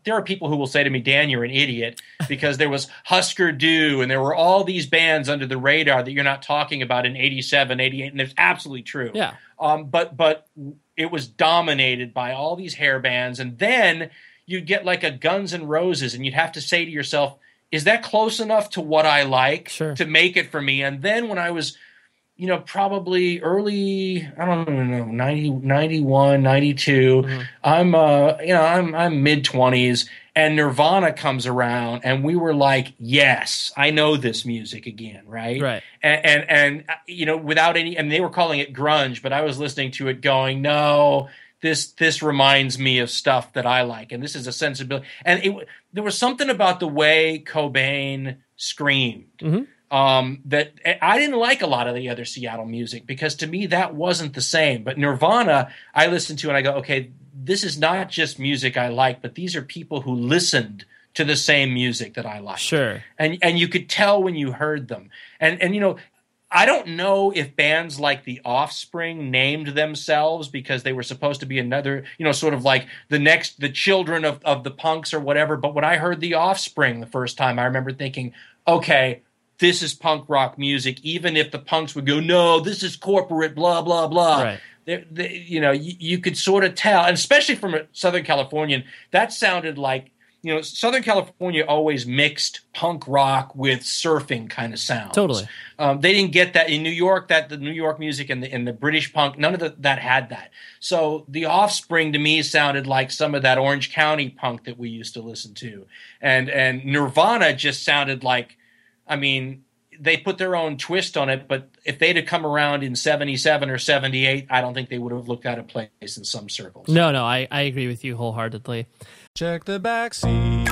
there are people who will say to me, Dan, you're an idiot, because there was Husker Du and there were all these bands under the radar that you're not talking about in eighty-seven, eighty-eight, and it's absolutely true. Yeah. Um, but but it was dominated by all these hair bands, and then you'd get like a Guns N' Roses, and you'd have to say to yourself, is that close enough to what I like sure. to make it for me? And then when I was, you know, probably early, I don't even know, ninety, ninety-one, ninety-two, mm-hmm. I'm, uh, you know, I'm, I'm mid twenties, and Nirvana comes around, and we were like, yes, I know this music again. Right. Right. And, and, and, you know, without any, and they were calling it grunge, but I was listening to it going, no, this, this reminds me of stuff that I like. And this is a sensibility. And it, there was something about the way Cobain screamed. Mm-hmm. Um, that I didn't like a lot of the other Seattle music, because to me that wasn't the same. But Nirvana, I listened to and I go, okay, this is not just music I like, but these are people who listened to the same music that I like. Sure. And and you could tell when you heard them. And and you know, I don't know if bands like The Offspring named themselves because they were supposed to be another, you know, sort of like the next, the children of, of the punks or whatever. But when I heard The Offspring the first time, I remember thinking, okay, this is punk rock music, even if the punks would go, no, this is corporate, blah, blah, blah. Right. They, they, you know, you, you could sort of tell, and especially from a Southern Californian, that sounded like, you know, Southern California always mixed punk rock with surfing kind of sounds. Totally. Um, they didn't get that in New York, that the New York music and the, and the British punk, none of the, that had that. So The Offspring to me sounded like some of that Orange County punk that we used to listen to. And, and Nirvana just sounded like, I mean, they put their own twist on it, but if they'd have come around in seventy-seven or seventy-eight, I don't think they would have looked out of place in some circles. No, no, I, I agree with you wholeheartedly. Check the back seat.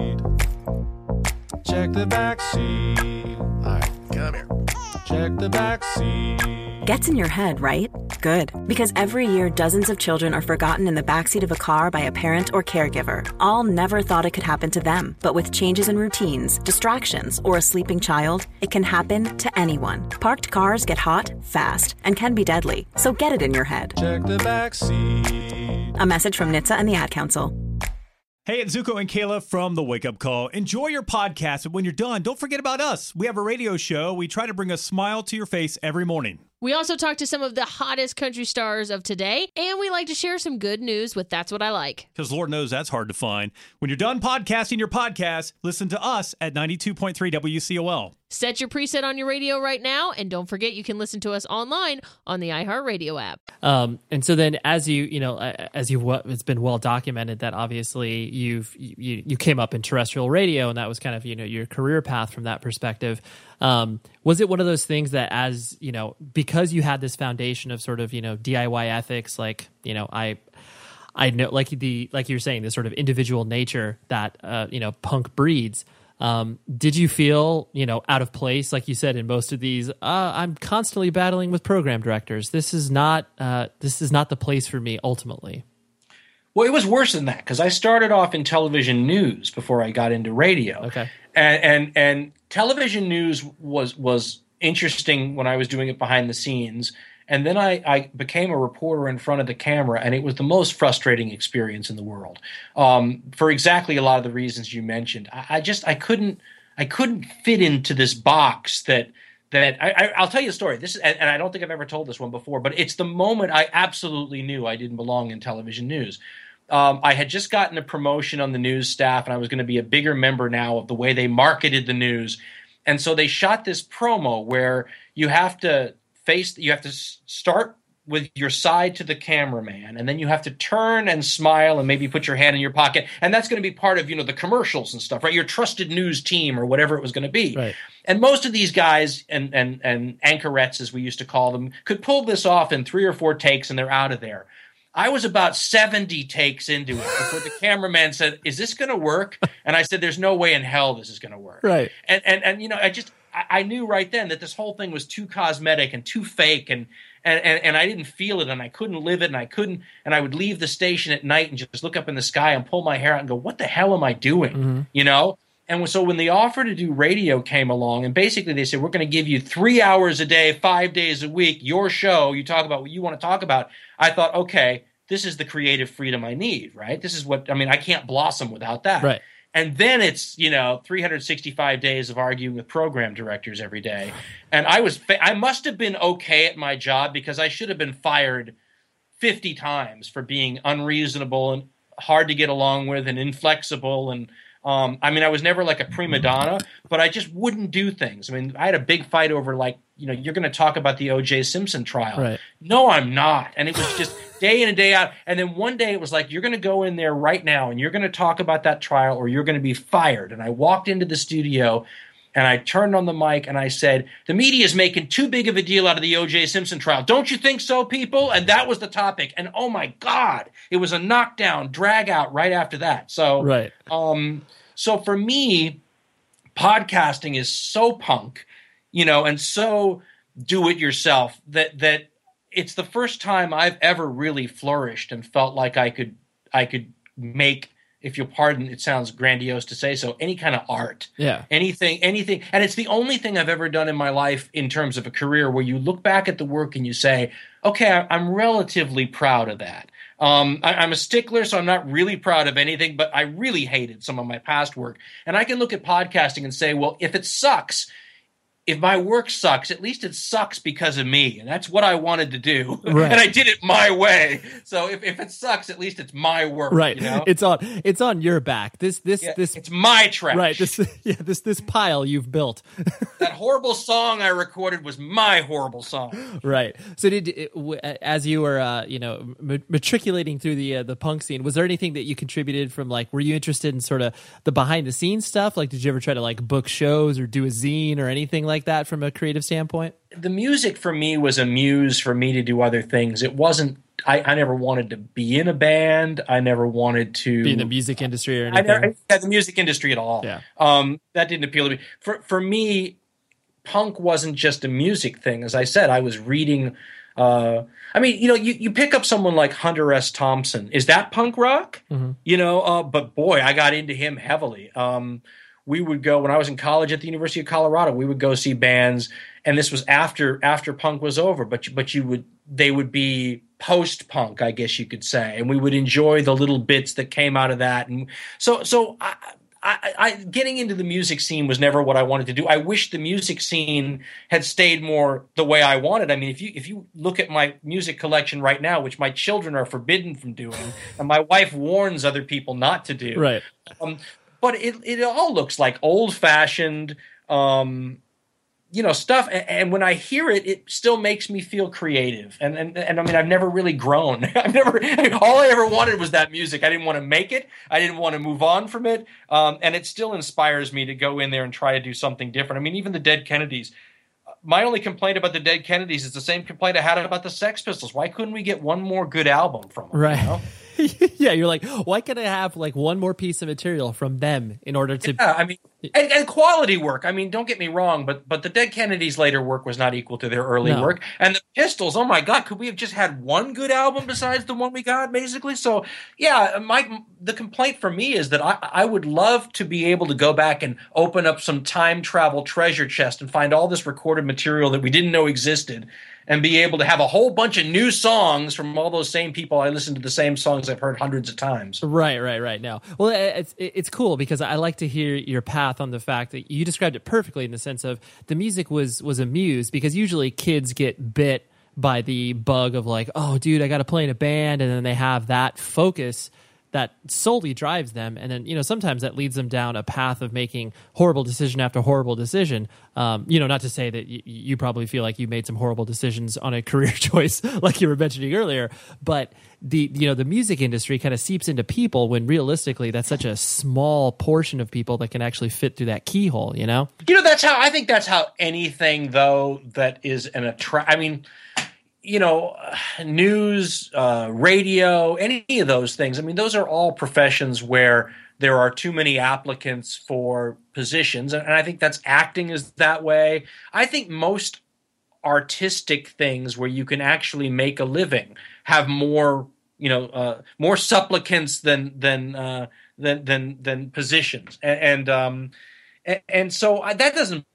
Check the back seat. All right, come here. Check the back seat. Gets in your head, right? Good. Because every year, dozens of children are forgotten in the backseat of a car by a parent or caregiver. All never thought it could happen to them. But with changes in routines, distractions, or a sleeping child, it can happen to anyone. Parked cars get hot, fast, and can be deadly. So get it in your head. Check the back seat. A message from N H T S A and the Ad Council. Hey, it's Zuko and Kayla from The Wake Up Call. Enjoy your podcast, but when you're done, don't forget about us. We have a radio show. We try to bring a smile to your face every morning. We also talk to some of the hottest country stars of today, and we like to share some good news with That's What I Like. Because Lord knows that's hard to find. When you're done podcasting your podcast, listen to us at ninety-two point three W C O L. Set your preset on your radio right now, and don't forget you can listen to us online on the iHeartRadio app. Um, and so then, as you you know, as you it's been well documented that obviously you've you you came up in terrestrial radio, and that was kind of you know your career path from that perspective. Um, was it one of those things that, as you know, because you had this foundation of sort of you know D I Y ethics, like you know I. I know, like the like you're saying, this sort of individual nature that uh, you know punk breeds. Um, did you feel, you know, out of place, like you said, in most of these? Uh, I'm constantly battling with program directors. This is not, uh, this is not the place for me. Ultimately, well, it was worse than that because I started off in television news before I got into radio. Okay, and and and television news was was interesting when I was doing it behind the scenes. And then I, I became a reporter in front of the camera, and it was the most frustrating experience in the world. Um, for exactly a lot of the reasons you mentioned, I, I just I couldn't I couldn't fit into this box that that I, I, I'll tell you a story. This is, and, and I don't think I've ever told this one before, but it's the moment I absolutely knew I didn't belong in television news. Um, I had just gotten a promotion on the news staff, and I was going to be a bigger member now of the way they marketed the news. And so they shot this promo where you have to face you have to start with your side to the cameraman, and then you have to turn and smile and maybe put your hand in your pocket, and that's going to be part of you know the commercials and stuff, right? Your trusted news team or whatever it was going to be. Right. And most of these guys and and and anchorettes, as we used to call them, could pull this off in three or four takes, and they're out of there. I was about seventy takes into it before the cameraman said, "Is this going to work?" And I said, "There's no way in hell this is going to work." Right. And and and you know, I just I knew right then that this whole thing was too cosmetic and too fake, and, and, and, and I didn't feel it, and I couldn't live it, and I couldn't, and I would leave the station at night and just look up in the sky and pull my hair out and go, what the hell am I doing? Mm-hmm. You know? And so when the offer to do radio came along, and basically they said, we're going to give you three hours a day, five days a week, your show, you talk about what you want to talk about. I thought, okay, this is the creative freedom I need, right? This is what, I mean, I can't blossom without that. Right. And then it's, you know, three hundred sixty-five days of arguing with program directors every day. And I was, I must have been okay at my job because I should have been fired fifty times for being unreasonable and hard to get along with and inflexible. And um, I mean, I was never like a prima donna, but I just wouldn't do things. I mean, I had a big fight over like, you know, you're going to talk about the O J Simpson trial. Right. No, I'm not. And it was just day in and day out. And then one day it was like, you're going to go in there right now and you're going to talk about that trial or you're going to be fired. And I walked into the studio and I turned on the mic and I said, the media is making too big of a deal out of the O J Simpson trial. Don't you think so, people? And that was the topic. And oh my God, it was a knockdown, drag out right after that. So, right. um, so for me, podcasting is so punk, you know, and so do it yourself that, that it's the first time I've ever really flourished and felt like I could, I could make, if you'll pardon, it sounds grandiose to say so, any kind of art. Yeah. Anything, anything. And it's the only thing I've ever done in my life in terms of a career where you look back at the work and you say, okay, I'm relatively proud of that. Um, I, I'm a stickler, so I'm not really proud of anything, but I really hated some of my past work. And I can look at podcasting and say, well, if it sucks, if my work sucks, at least it sucks because of me. And that's what I wanted to do. Right. And I did it my way. So if, if it sucks, at least it's my work. Right. You know? It's on it's on your back. This this Yeah, this it's my trash. Right. This yeah, this this pile you've built. That horrible song I recorded was my horrible song. Right. So did it, w- as you were uh, you know ma- matriculating through the uh, the punk scene, was there anything that you contributed from, like, were you interested in sort of the behind the scenes stuff? Like, did you ever try to like book shows or do a zine or anything like that from a creative standpoint? The music for me was a muse for me to do other things. It wasn't, I, I never wanted to be in a band. I never wanted to Be in the music industry or I anything? never had the music industry at all. Yeah. Um, that didn't appeal to me. For, for me, punk wasn't just a music thing. As I said, I was reading, uh, I mean, you know, you, you pick up someone like Hunter S. Thompson. Is that punk rock? Mm-hmm. You know, uh, but boy, I got into him heavily. Um, we would go, when I was in college at the University of Colorado, we would go see bands, and this was after after punk was over, but you, but you would they would be post-punk, I guess you could say, and we would enjoy the little bits that came out of that. And so so I, I, I getting into the music scene was never what I wanted to do. I wish the music scene had stayed more the way I wanted. I mean, if you if you look at my music collection right now, which my children are forbidden from doing, and my wife warns other people not to do, Right. Um, but it it all looks like old-fashioned, um, you know, stuff. And, and when I hear it, it still makes me feel creative. And and and I mean, I've never really grown. I've never. All I ever wanted was that music. I didn't want to make it. I didn't want to move on from it. Um, and it still inspires me to go in there and try to do something different. I mean, even the Dead Kennedys. My only complaint about the Dead Kennedys is the same complaint I had about the Sex Pistols. Why couldn't we get one more good album from them? Right. You know? Yeah, you're like, why can't I have like one more piece of material from them in order to? Yeah, I mean, and, and quality work. I mean, don't get me wrong, but but the Dead Kennedys' later work was not equal to their early No. work. And the Pistols, oh my God, could we have just had one good album besides the one we got, basically? So yeah, my the complaint for me is that I I would love to be able to go back and open up some time travel treasure chest and find all this recorded material that we didn't know existed, and be able to have a whole bunch of new songs from all those same people. I listen to the same songs I've heard hundreds of times. Right, right, right. No, well, it's it's cool because I like to hear your path on the fact that you described it perfectly in the sense of the music was was a muse, because usually kids get bit by the bug of like, oh, dude, I got to play in a band, and then they have that focus that solely drives them, and then, you know, sometimes that leads them down a path of making horrible decision after horrible decision. Um, you know, not to say that y- you probably feel like you made some horrible decisions on a career choice, like you were mentioning earlier, but the you know the music industry kind of seeps into people when realistically that's such a small portion of people that can actually fit through that keyhole. You know, you know that's how I think that's how anything though that is an attract. I mean. You know, news, uh, radio, any of those things. I mean, those are all professions where there are too many applicants for positions. And I think that's acting is that way. I think most artistic things where you can actually make a living have more, you know, uh, more supplicants than than uh, than than than positions. And and, um, and, and so that doesn't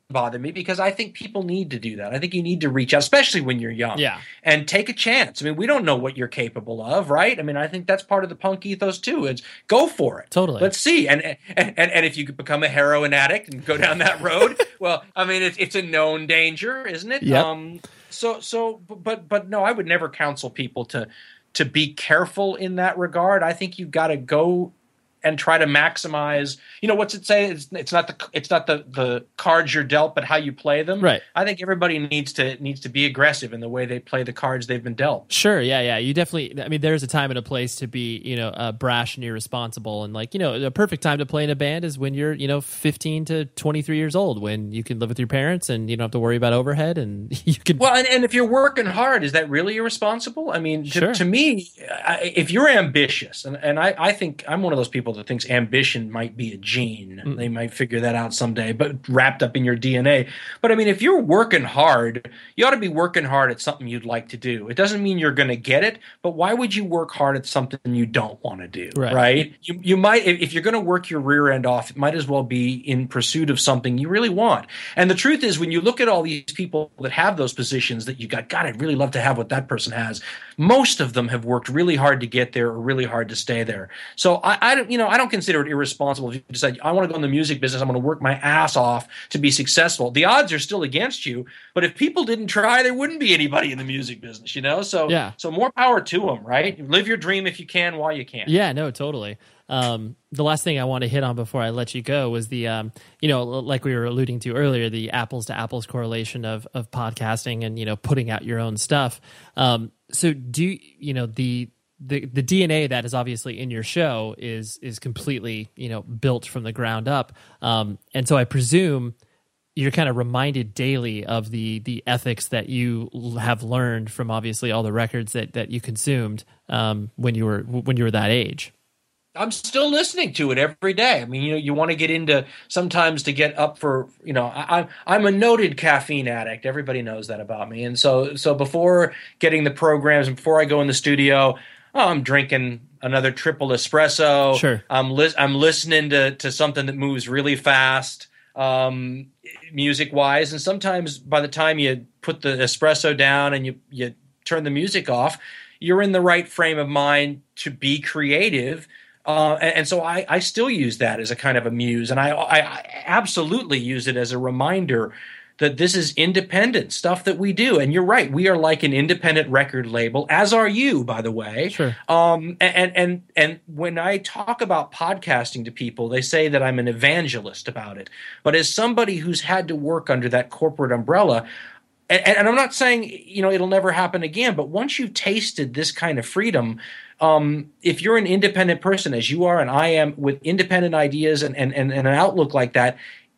bother me because I think people need to do that. I think you need to reach out, especially when you're young, yeah, and take a chance. I mean, we don't know what you're capable of, right? I mean, I think that's part of the punk ethos too. It's go for it. Totally. Let's see. And and and, and if you could become a heroin addict and go down that road, well, I mean, it's it's a known danger, isn't it? Yep. Um. So so, but but no, I would never counsel people to to be careful in that regard. I think you've got to go and try to maximize, you know, what's it say? It's, it's not the it's not the, the cards you're dealt, but how you play them. Right. I think everybody needs to needs to be aggressive in the way they play the cards they've been dealt. Sure. Yeah. Yeah. You definitely. I mean, there's a time and a place to be, you know, uh, brash and irresponsible, and like, you know, the perfect time to play in a band is when you're, you know, fifteen to twenty-three years old, when you can live with your parents and you don't have to worry about overhead, and you can. Well, and, and if you're working hard, is that really irresponsible? I mean, to, Sure. to me, I, if you're ambitious, and, and I, I think I'm one of those people that thinks ambition might be a gene. Mm. They might figure that out someday, but wrapped up in your D N A. But I mean, if you're working hard, you ought to be working hard at something you'd like to do. It doesn't mean you're going to get it, but why would you work hard at something you don't want to do? Right. right? You, you might, if you're going to work your rear end off, it might as well be in pursuit of something you really want. And the truth is, when you look at all these people that have those positions that you got, God, I'd really love to have what that person has. Most of them have worked really hard to get there or really hard to stay there. So I, I don't, you know, I don't consider it irresponsible if you decide, I want to go in the music business, I'm going to work my ass off to be successful. The odds are still against you, but if people didn't try, there wouldn't be anybody in the music business, you know? So, yeah. so more power to them, right? Live your dream if you can while you can. Yeah, no, totally. Um, the last thing I want to hit on before I let you go was the, um, you know, like we were alluding to earlier, the apples to apples correlation of of podcasting and, you know, putting out your own stuff. Um, so do you, you know, the the the D N A that is obviously in your show is is completely, you know, built from the ground up. Um, and so I presume you're kind of reminded daily of the the ethics that you have learned from obviously all the records that that you consumed um, when you were when you were that age. I'm still listening to it every day. I mean, you know, you want to get into sometimes to get up for, you know, I, I'm a noted caffeine addict. Everybody knows that about me. And so, so before getting the programs and before I go in the studio, oh, I'm drinking another triple espresso. Sure. I'm li- I'm listening to, to something that moves really fast, um, music wise. And sometimes by the time you put the espresso down and you, you turn the music off, you're in the right frame of mind to be creative. Uh, and, and so I, I still use that as a kind of a muse, and I, I, I absolutely use it as a reminder that this is independent stuff that we do. And you're right, we are like an independent record label, as are you, by the way. Sure. Um, and and and when I talk about podcasting to people, they say that I'm an evangelist about it. But as somebody who's had to work under that corporate umbrella, and, and I'm not saying, you know, it'll never happen again, but once you've tasted this kind of freedom, Um, if you're an independent person, as you are and I am, with independent ideas and, and, and an outlook like that,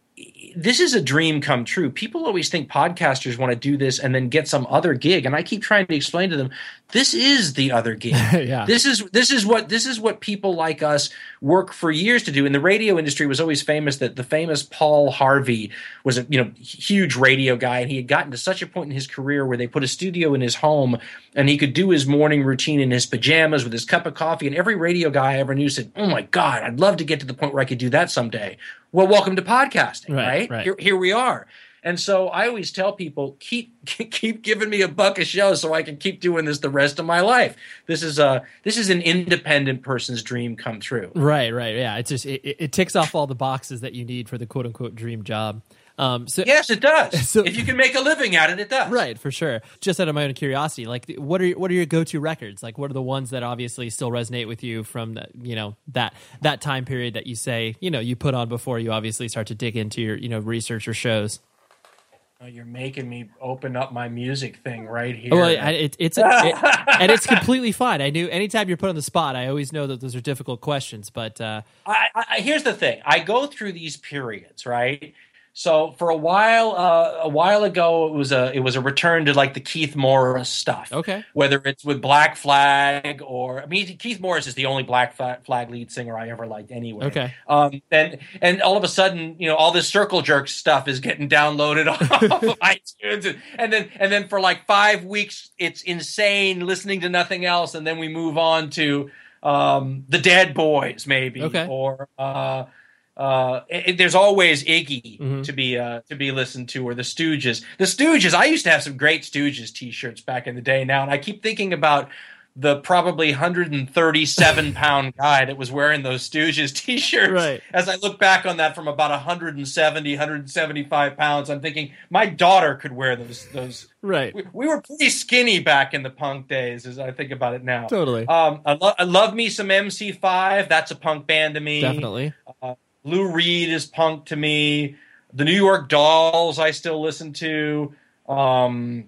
this is a dream come true. People always think podcasters want to do this and then get some other gig, and I keep trying to explain to them, this is the other gig. Yeah. This is this is what this is what people like us work for years to do. And the radio industry was always famous that the famous Paul Harvey was a you know huge radio guy, and he had gotten to such a point in his career where they put a studio in his home, and he could do his morning routine in his pajamas with his cup of coffee. And every radio guy I ever knew said, "Oh my God, I'd love to get to the point where I could do that someday." Well, welcome to podcasting, right? right? right. Here, here we are. And so I always tell people, keep keep giving me a buck a show so I can keep doing this the rest of my life. This is a this is an independent person's dream come true. Right, right, yeah. It's just it, it ticks off all the boxes that you need for the quote unquote dream job. Um, so yes, it does. So, if you can make a living at it, it does. Right, for sure. Just out of my own curiosity, like what are what are your go-to records? Like what are the ones that obviously still resonate with you from the, you know that that time period that you say you know you put on before you obviously start to dig into your you know research or shows? Oh, you're making me open up my music thing right here. Well, it, it's a, it, and it's completely fine. I knew anytime you're put on the spot, I always know that those are difficult questions. But uh, I, I, here's the thing: I go through these periods, right? So for a while, uh, a while ago, it was a it was a return to like the Keith Morris stuff. Okay, whether it's with Black Flag or I mean, Keith Morris is the only Black Flag lead singer I ever liked anyway. Okay, um, and and all of a sudden, you know, all this Circle Jerk stuff is getting downloaded off of iTunes, and, and then and then for like five weeks, it's insane listening to nothing else, and then we move on to um, the Dead Boys, maybe, okay, or. Uh, Uh, it, there's always Iggy Mhm. to be uh, to be listened to, or the Stooges. The Stooges. I used to have some great Stooges T-shirts back in the day. Now, and I keep thinking about the probably one hundred thirty-seven pound guy that was wearing those Stooges T-shirts. Right. As I look back on that from about one hundred seventy, one hundred seventy-five pounds, I'm thinking my daughter could wear those. Those. Right. We, we were pretty skinny back in the punk days, as I think about it now. Totally. Um, I, lo- I love me some M C five. That's a punk band to me. Definitely. Uh, Lou Reed is punk to me. The New York Dolls I still listen to. Um,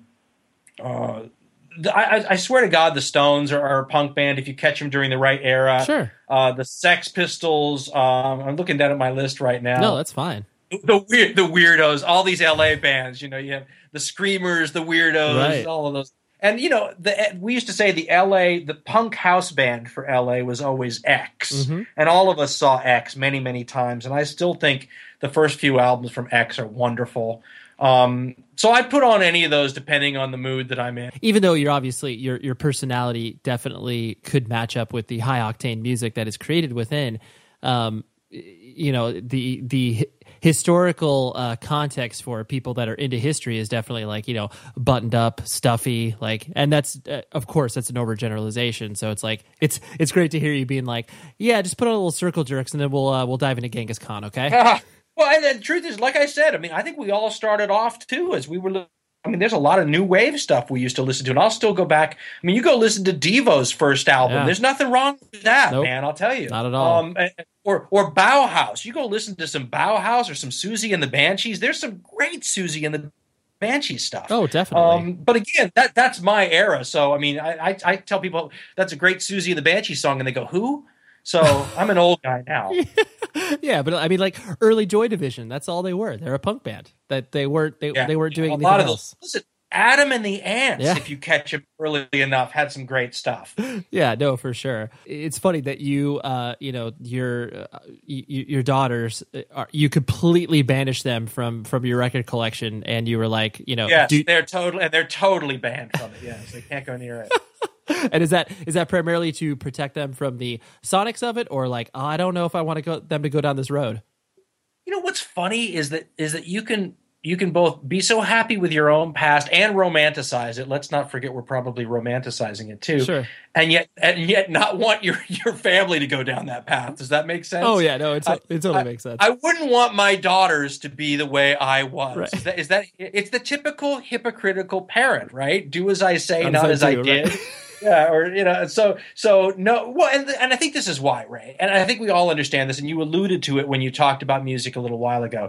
uh, the, I, I swear to God, the Stones are, are a punk band if you catch them during the right era. Sure. Uh, the Sex Pistols. Um, I'm looking down at my list right now. No, that's fine. The weird, the weirdos. All these L A bands. You know, you have the Screamers, the Weirdos, Right. all of those. And you know, the we used to say the L A, the punk house band for L A was always X, Mhm. and all of us saw X many, many times. And I still think the first few albums from X are wonderful. Um, so I put on any of those depending on the mood that I'm in. Even though you're obviously your your personality definitely could match up with the high octane music that is created within, um, you know, the the historical uh, context for people that are into history is definitely like, you know, buttoned up, stuffy, like, and that's uh, of course that's an overgeneralization. So it's like it's it's great to hear you being like, yeah, just put on a little circle jerks and then we'll uh, we'll dive into Genghis Khan, okay? Well, and the truth is, like I said, I mean, I think we all started off too as we were. li- I mean, there's a lot of new wave stuff we used to listen to, and I'll still go back. I mean, you go listen to Devo's first album. Yeah. There's nothing wrong with that, Nope. man. I'll tell you, Not at all. Um, and- or or Bauhaus. You go listen to some Bauhaus or some Susie and the Banshees. There's some great Susie and the Banshees stuff. Oh, definitely. Um, but again, that that's my era. So I mean, I, I I tell people that's a great Susie and the Banshees song, and they go, "Who?" So I'm an old guy now. Yeah, but I mean, like early Joy Division, that's all they were. They're a punk band. That they weren't they, Yeah. they weren't doing a anything lot of else. those. Listen, Adam and the Ants, Yeah. if you catch them early enough, had some great stuff. Yeah, no, for sure. It's funny that you, uh, you know, your uh, y- y- your daughters, are, you completely banished them from from your record collection, and you were like, you know, Yes, do- they're totally and they're totally banned from it. Yes, they can't go near it. and is that is that primarily to protect them from the sonics of it, or like, oh, I don't know if I want to go them to go down this road? You know what's funny is that is that you can you can both be so happy with your own past and romanticize it. Let's not forget we're probably romanticizing it too. Sure. And yet and yet not want your your family to go down that path. Does that make sense? Oh yeah, no, it's, I- it totally I- makes sense. I wouldn't want my daughters to be the way I was. Right. Is, that, is that it's the typical hypocritical parent, right? Do as I say, Not not, as as I I do, did. right. Yeah, or you know, so so no. Well, and and I think this is why, Ray, and I think we all understand this. And you alluded to it when you talked about music a little while ago.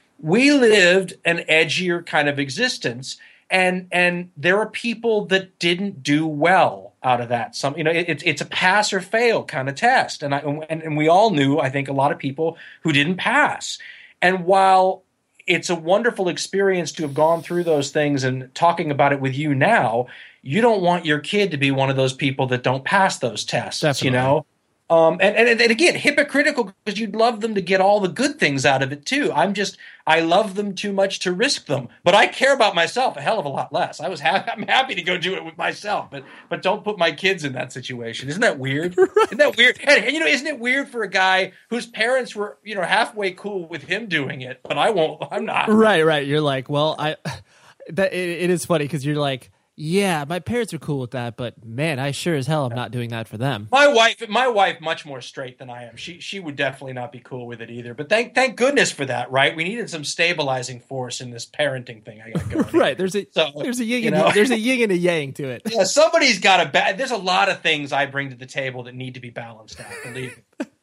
We lived an edgier kind of existence, and and there are people that didn't do well out of that. Some, you know, it, it's it's a pass or fail kind of test, and I and, and we all knew, I think, a lot of people who didn't pass. And while it's a wonderful experience to have gone through those things and talking about it with you now, you don't want your kid to be one of those people that don't pass those tests. Definitely. You know. Um, and, and, and again, hypocritical because you'd love them to get all the good things out of it too. I'm just, I love them too much to risk them, but I care about myself a hell of a lot less. I was happy, I'm happy to go do it with myself, but, but don't put my kids in that situation. Isn't that weird? Right. Isn't that weird? And, and, you know, isn't it weird for a guy whose parents were, you know, halfway cool with him doing it, but I won't, I'm not. Right, right. You're like, well, I, that it, it is funny because you're like, yeah, my parents are cool with that, but man, I sure as hell am not doing that for them. My wife, my wife, much more straight than I am. She she would definitely not be cool with it either. But thank thank goodness for that, right? We needed some stabilizing force in this parenting thing. I got going. Right, there's a So, there's a yin you and know. there's a yin and a yang to it. Yeah, somebody's got a bad. There's a lot of things I bring to the table that need to be balanced out. Believe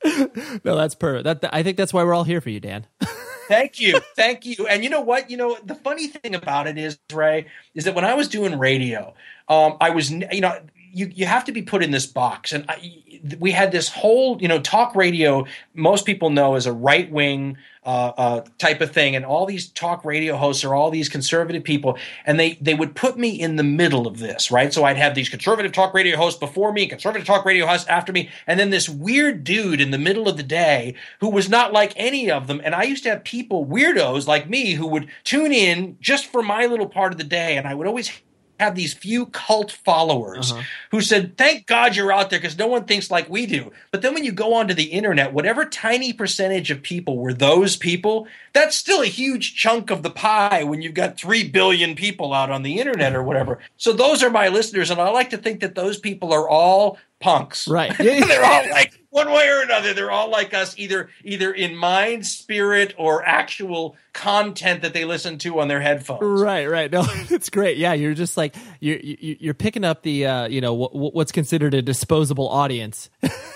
me. No, that's perfect. That, that I think that's why we're all here for you, Dan. Thank you. Thank you. And you know what? You know, the funny thing about it is, Ray, is that when I was doing radio, um, I was, you know, you, you have to be put in this box. And I, we had this whole, you know, talk radio, most people know as a right wing uh, uh, type of thing. And all these talk radio hosts are all these conservative people. And they, they would put me in the middle of this, right? So I'd have these conservative talk radio hosts before me, conservative talk radio hosts after me. And then this weird dude in the middle of the day who was not like any of them. And I used to have people, weirdos like me, who would tune in just for my little part of the day. And I would always have these few cult followers Uh-huh. who said, thank God you're out there because no one thinks like we do. But then when you go onto the internet, whatever tiny percentage of people were those people, that's still a huge chunk of the pie when you've got three billion people out on the internet or whatever. So those are my listeners, and I like to think that those people are all punks. Right. They're all like, one way or another, they're all like us, either either in mind, spirit, or actual content that they listen to on their headphones. Right, right. No, it's great. Yeah, you're just like you're you- you're picking up the uh, you know w- what's considered a disposable audience.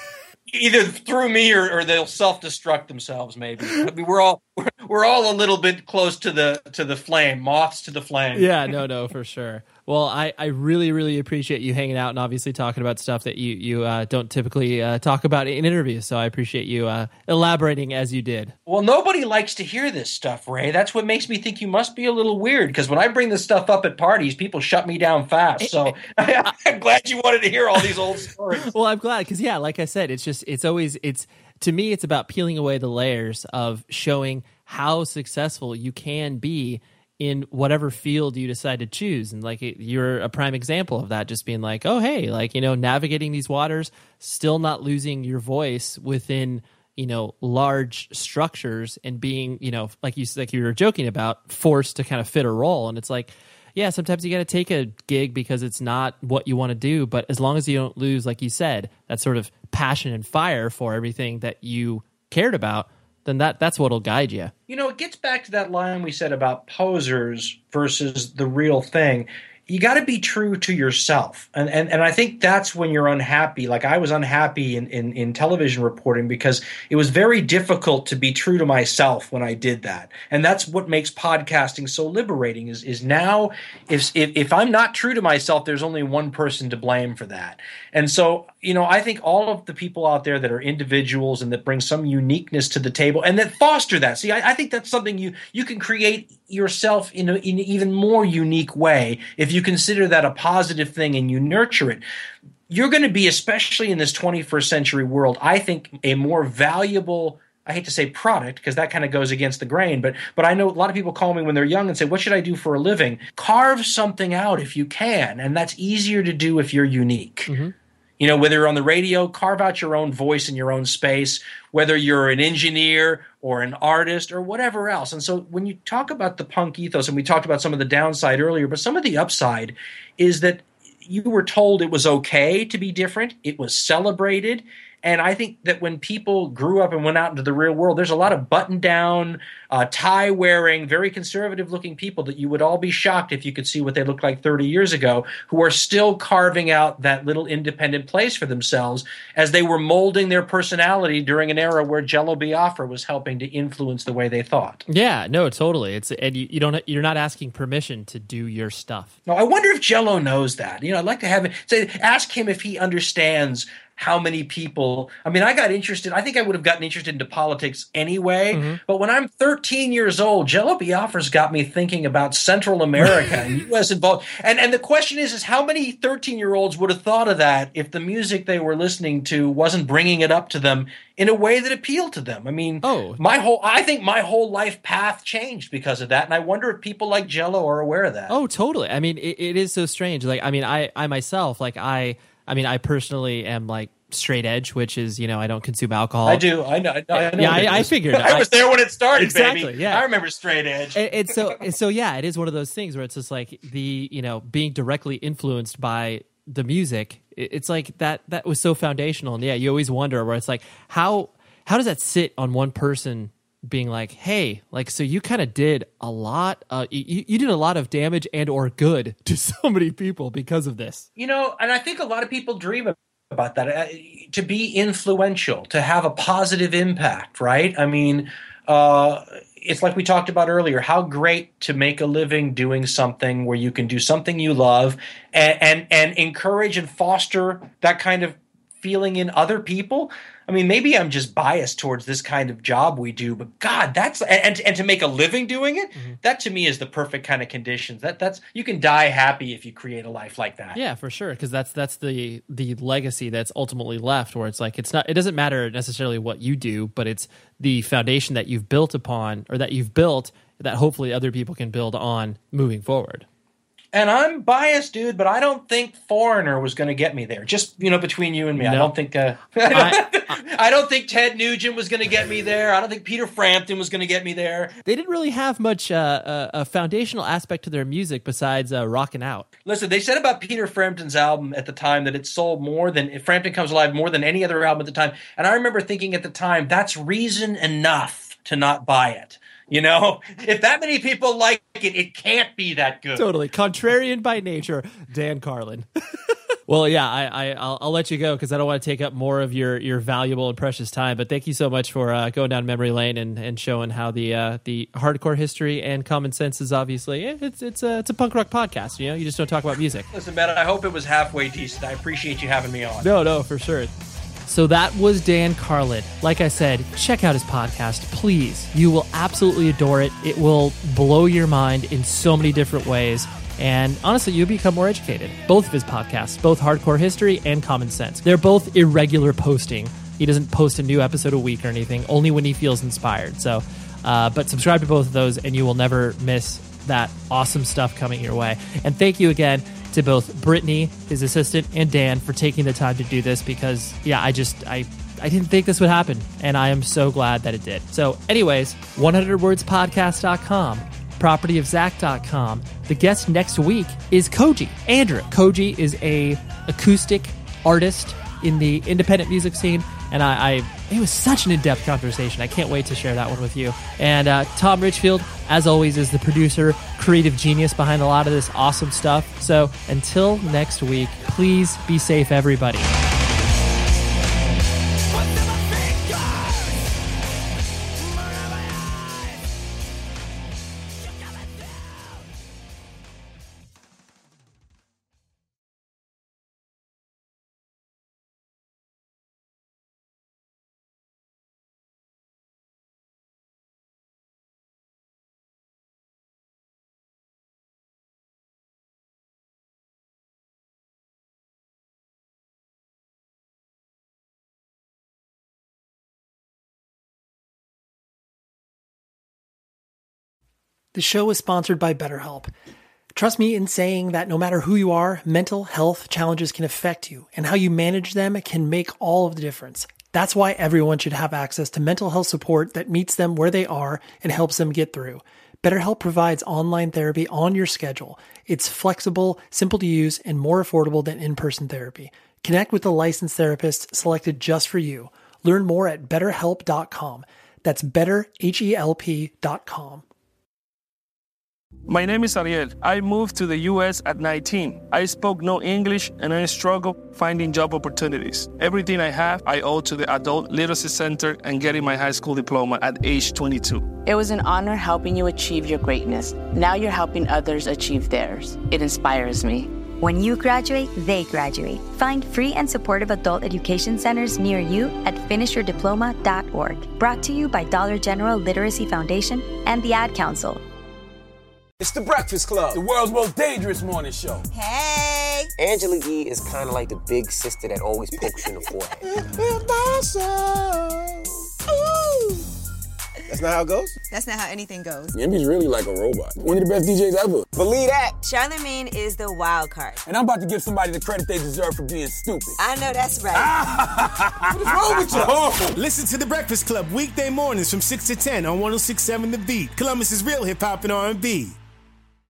Either through me or, or they'll self-destruct themselves. Maybe I mean, we're all we're, we're all a little bit close to the to the flame, moths to the flame. Yeah, no, no, for sure. Well, I, I really, really appreciate you hanging out and obviously talking about stuff that you you uh, don't typically uh, talk about in interviews. So I appreciate you uh, elaborating as you did. Well, nobody likes to hear this stuff, Ray. That's what makes me think you must be a little weird. Because when I bring this stuff up at parties, people shut me down fast. So I'm glad you wanted to hear all these old stories. Well, I'm glad because yeah, like I said, it's just it's always it's to me it's about peeling away the layers of showing how successful you can be in whatever field you decide to choose. And like it, you're a prime example of that, just being like, oh, hey, like, you know, navigating these waters, still not losing your voice within, you know, large structures and being, you know, like you like you were joking about, forced to kind of fit a role. And it's like, yeah, sometimes you got to take a gig because it's not what you want to do. But as long as you don't lose, like you said, that sort of passion and fire for everything that you cared about, then that that's what'll guide you. You know, it gets back to that line we said about posers versus the real thing. You got to be true to yourself. And, and and I think that's when you're unhappy. Like I was unhappy in, in, in television reporting because it was very difficult to be true to myself when I did that. And that's what makes podcasting so liberating is, is now if, if, if I'm not true to myself, there's only one person to blame for that. And so, you know, I think all of the people out there that are individuals and that bring some uniqueness to the table and that foster that. See, I, I think that's something you, you can create yourself in, a, in an even more unique way if you consider that a positive thing and you nurture it. You're going to be, especially in this twenty-first century world, I think a more valuable, I hate to say product because that kind of goes against the grain, but but I know a lot of people call me when they're young and say, what should I do for a living? Carve something out if you can, and that's easier to do if you're unique. Mm-hmm. You know, whether you're on the radio, carve out your own voice in your own space, whether you're an engineer or an artist or whatever else. And so when you talk about the punk ethos, and we talked about some of the downside earlier, but some of the upside is that you were told it was okay to be different. It was celebrated. And I think that when people grew up and went out into the real world, there's a lot of button-down, uh, tie-wearing, very conservative-looking people that you would all be shocked if you could see what they looked like thirty years ago, who are still carving out that little independent place for themselves as they were molding their personality during an era where Jello Biafra was helping to influence the way they thought. Yeah, no, totally. It's and you, you don't you're not asking permission to do your stuff. No, I wonder if Jello knows that. You know, I'd like to have it say, ask him if he understands how many people, I mean, I got interested, I think I would have gotten interested into politics anyway, mm-hmm. but when I'm thirteen years old, Jello Biafra's got me thinking about Central America and U S involved. And and the question is, is how many thirteen-year-olds would have thought of that if the music they were listening to wasn't bringing it up to them in a way that appealed to them? I mean, oh. my whole, I think my whole life path changed because of that, and I wonder if people like Jello are aware of that. Oh, totally. I mean, it, it is so strange. Like, I mean, I, I myself, like, I... I mean, I personally am like straight edge, which is, you know, I don't consume alcohol. I do. I know. I know, I know yeah, I, I figured. I was there when it started, exactly, baby. Yeah. I remember straight edge. And, and so, and so, yeah, it is one of those things where it's just like the, you know, being directly influenced by the music. It's like that, that was so foundational. And yeah, you always wonder where it's like, how, how does that sit on one person being like, hey, like, so you kind of did a lot, uh, you, you did a lot of damage and or good to so many people because of this. You know, and I think a lot of people dream about that, uh, to be influential, to have a positive impact, right? I mean, uh, it's like we talked about earlier, how great to make a living doing something where you can do something you love and, and, and encourage and foster that kind of feeling in other people. I mean, maybe I'm just biased towards this kind of job we do, but God, that's and and to make a living doing it, mm-hmm. that to me is the perfect kind of conditions. That that's you can die happy if you create a life like that. Yeah, for sure, because that's that's the the legacy that's ultimately left. Where it's like it's not it doesn't matter necessarily what you do, but it's the foundation that you've built upon or that you've built that hopefully other people can build on moving forward. And I'm biased, dude, but I don't think Foreigner was going to get me there. Just, you know, between you and me. No. I don't think uh, I, don't, I, I don't think Ted Nugent was going to get me there. I don't think Peter Frampton was going to get me there. They didn't really have much uh, uh, a foundational aspect to their music besides uh, rocking out. Listen, they said about Peter Frampton's album at the time that it sold more than if Frampton Comes Alive more than any other album at the time. And I remember thinking at the time, that's reason enough to not buy it. You know, if that many people like it, it can't be that good. Totally. Contrarian by nature, Dan Carlin. Well, yeah, I, I, I'll, I'll let you go because I don't want to take up more of your, your valuable and precious time. But thank you so much for uh, going down memory lane and, and showing how the uh, the hardcore history and common sense is obviously it's it's a it's a punk rock podcast. You know, you just don't talk about music. Listen, man, I hope it was halfway decent. I appreciate you having me on. No, no, for sure. So that was Dan Carlin. Like I said, check out his podcast, please. You will absolutely adore it. It will blow your mind in so many different ways. And honestly, you'll become more educated. Both of his podcasts, both Hardcore History and Common Sense. They're both irregular posting. He doesn't post a new episode a week or anything, only when he feels inspired. So, uh, but subscribe to both of those and you will never miss that awesome stuff coming your way. And thank you again to both Brittany, his assistant, and Dan for taking the time to do this because, yeah, I just, I, I didn't think this would happen, and I am so glad that it did. So anyways, one hundred words podcast dot com, property of zach dot com. The guest next week is Koji, Andrew. Koji is a acoustic artist in the independent music scene, and I, I it was such an in-depth conversation. I can't wait to share that one with you. And uh, Tom Richfield, as always, is the producer, creative genius behind a lot of this awesome stuff. So until next week, please be safe, everybody. The show is sponsored by BetterHelp. Trust me in saying that no matter who you are, mental health challenges can affect you, and how you manage them can make all of the difference. That's why everyone should have access to mental health support that meets them where they are and helps them get through. BetterHelp provides online therapy on your schedule. It's flexible, simple to use, and more affordable than in-person therapy. Connect with a licensed therapist selected just for you. Learn more at better help dot com. That's better help dot com. My name is Ariel. I moved to the U S at nineteen. I spoke no English and I struggled finding job opportunities. Everything I have, I owe to the Adult Literacy Center and getting my high school diploma at age twenty-two. It was an honor helping you achieve your greatness. Now you're helping others achieve theirs. It inspires me. When you graduate, they graduate. Find free and supportive adult education centers near you at finish your diploma dot org. Brought to you by Dollar General Literacy Foundation and the Ad Council. It's The Breakfast Club, the world's most dangerous morning show. Hey! Angela Yee is kind of like the big sister that always pokes you in the forehead. That's not how it goes? That's not how anything goes. Yemi's really like a robot. One of the best D Js ever. Believe that. Charlemagne is the wild card. And I'm about to give somebody the credit they deserve for being stupid. I know that's right. What is wrong with you? Oh. Listen to The Breakfast Club weekday mornings from six to ten on one oh six point seven The Beat. Columbus's real hip-hop and R and B.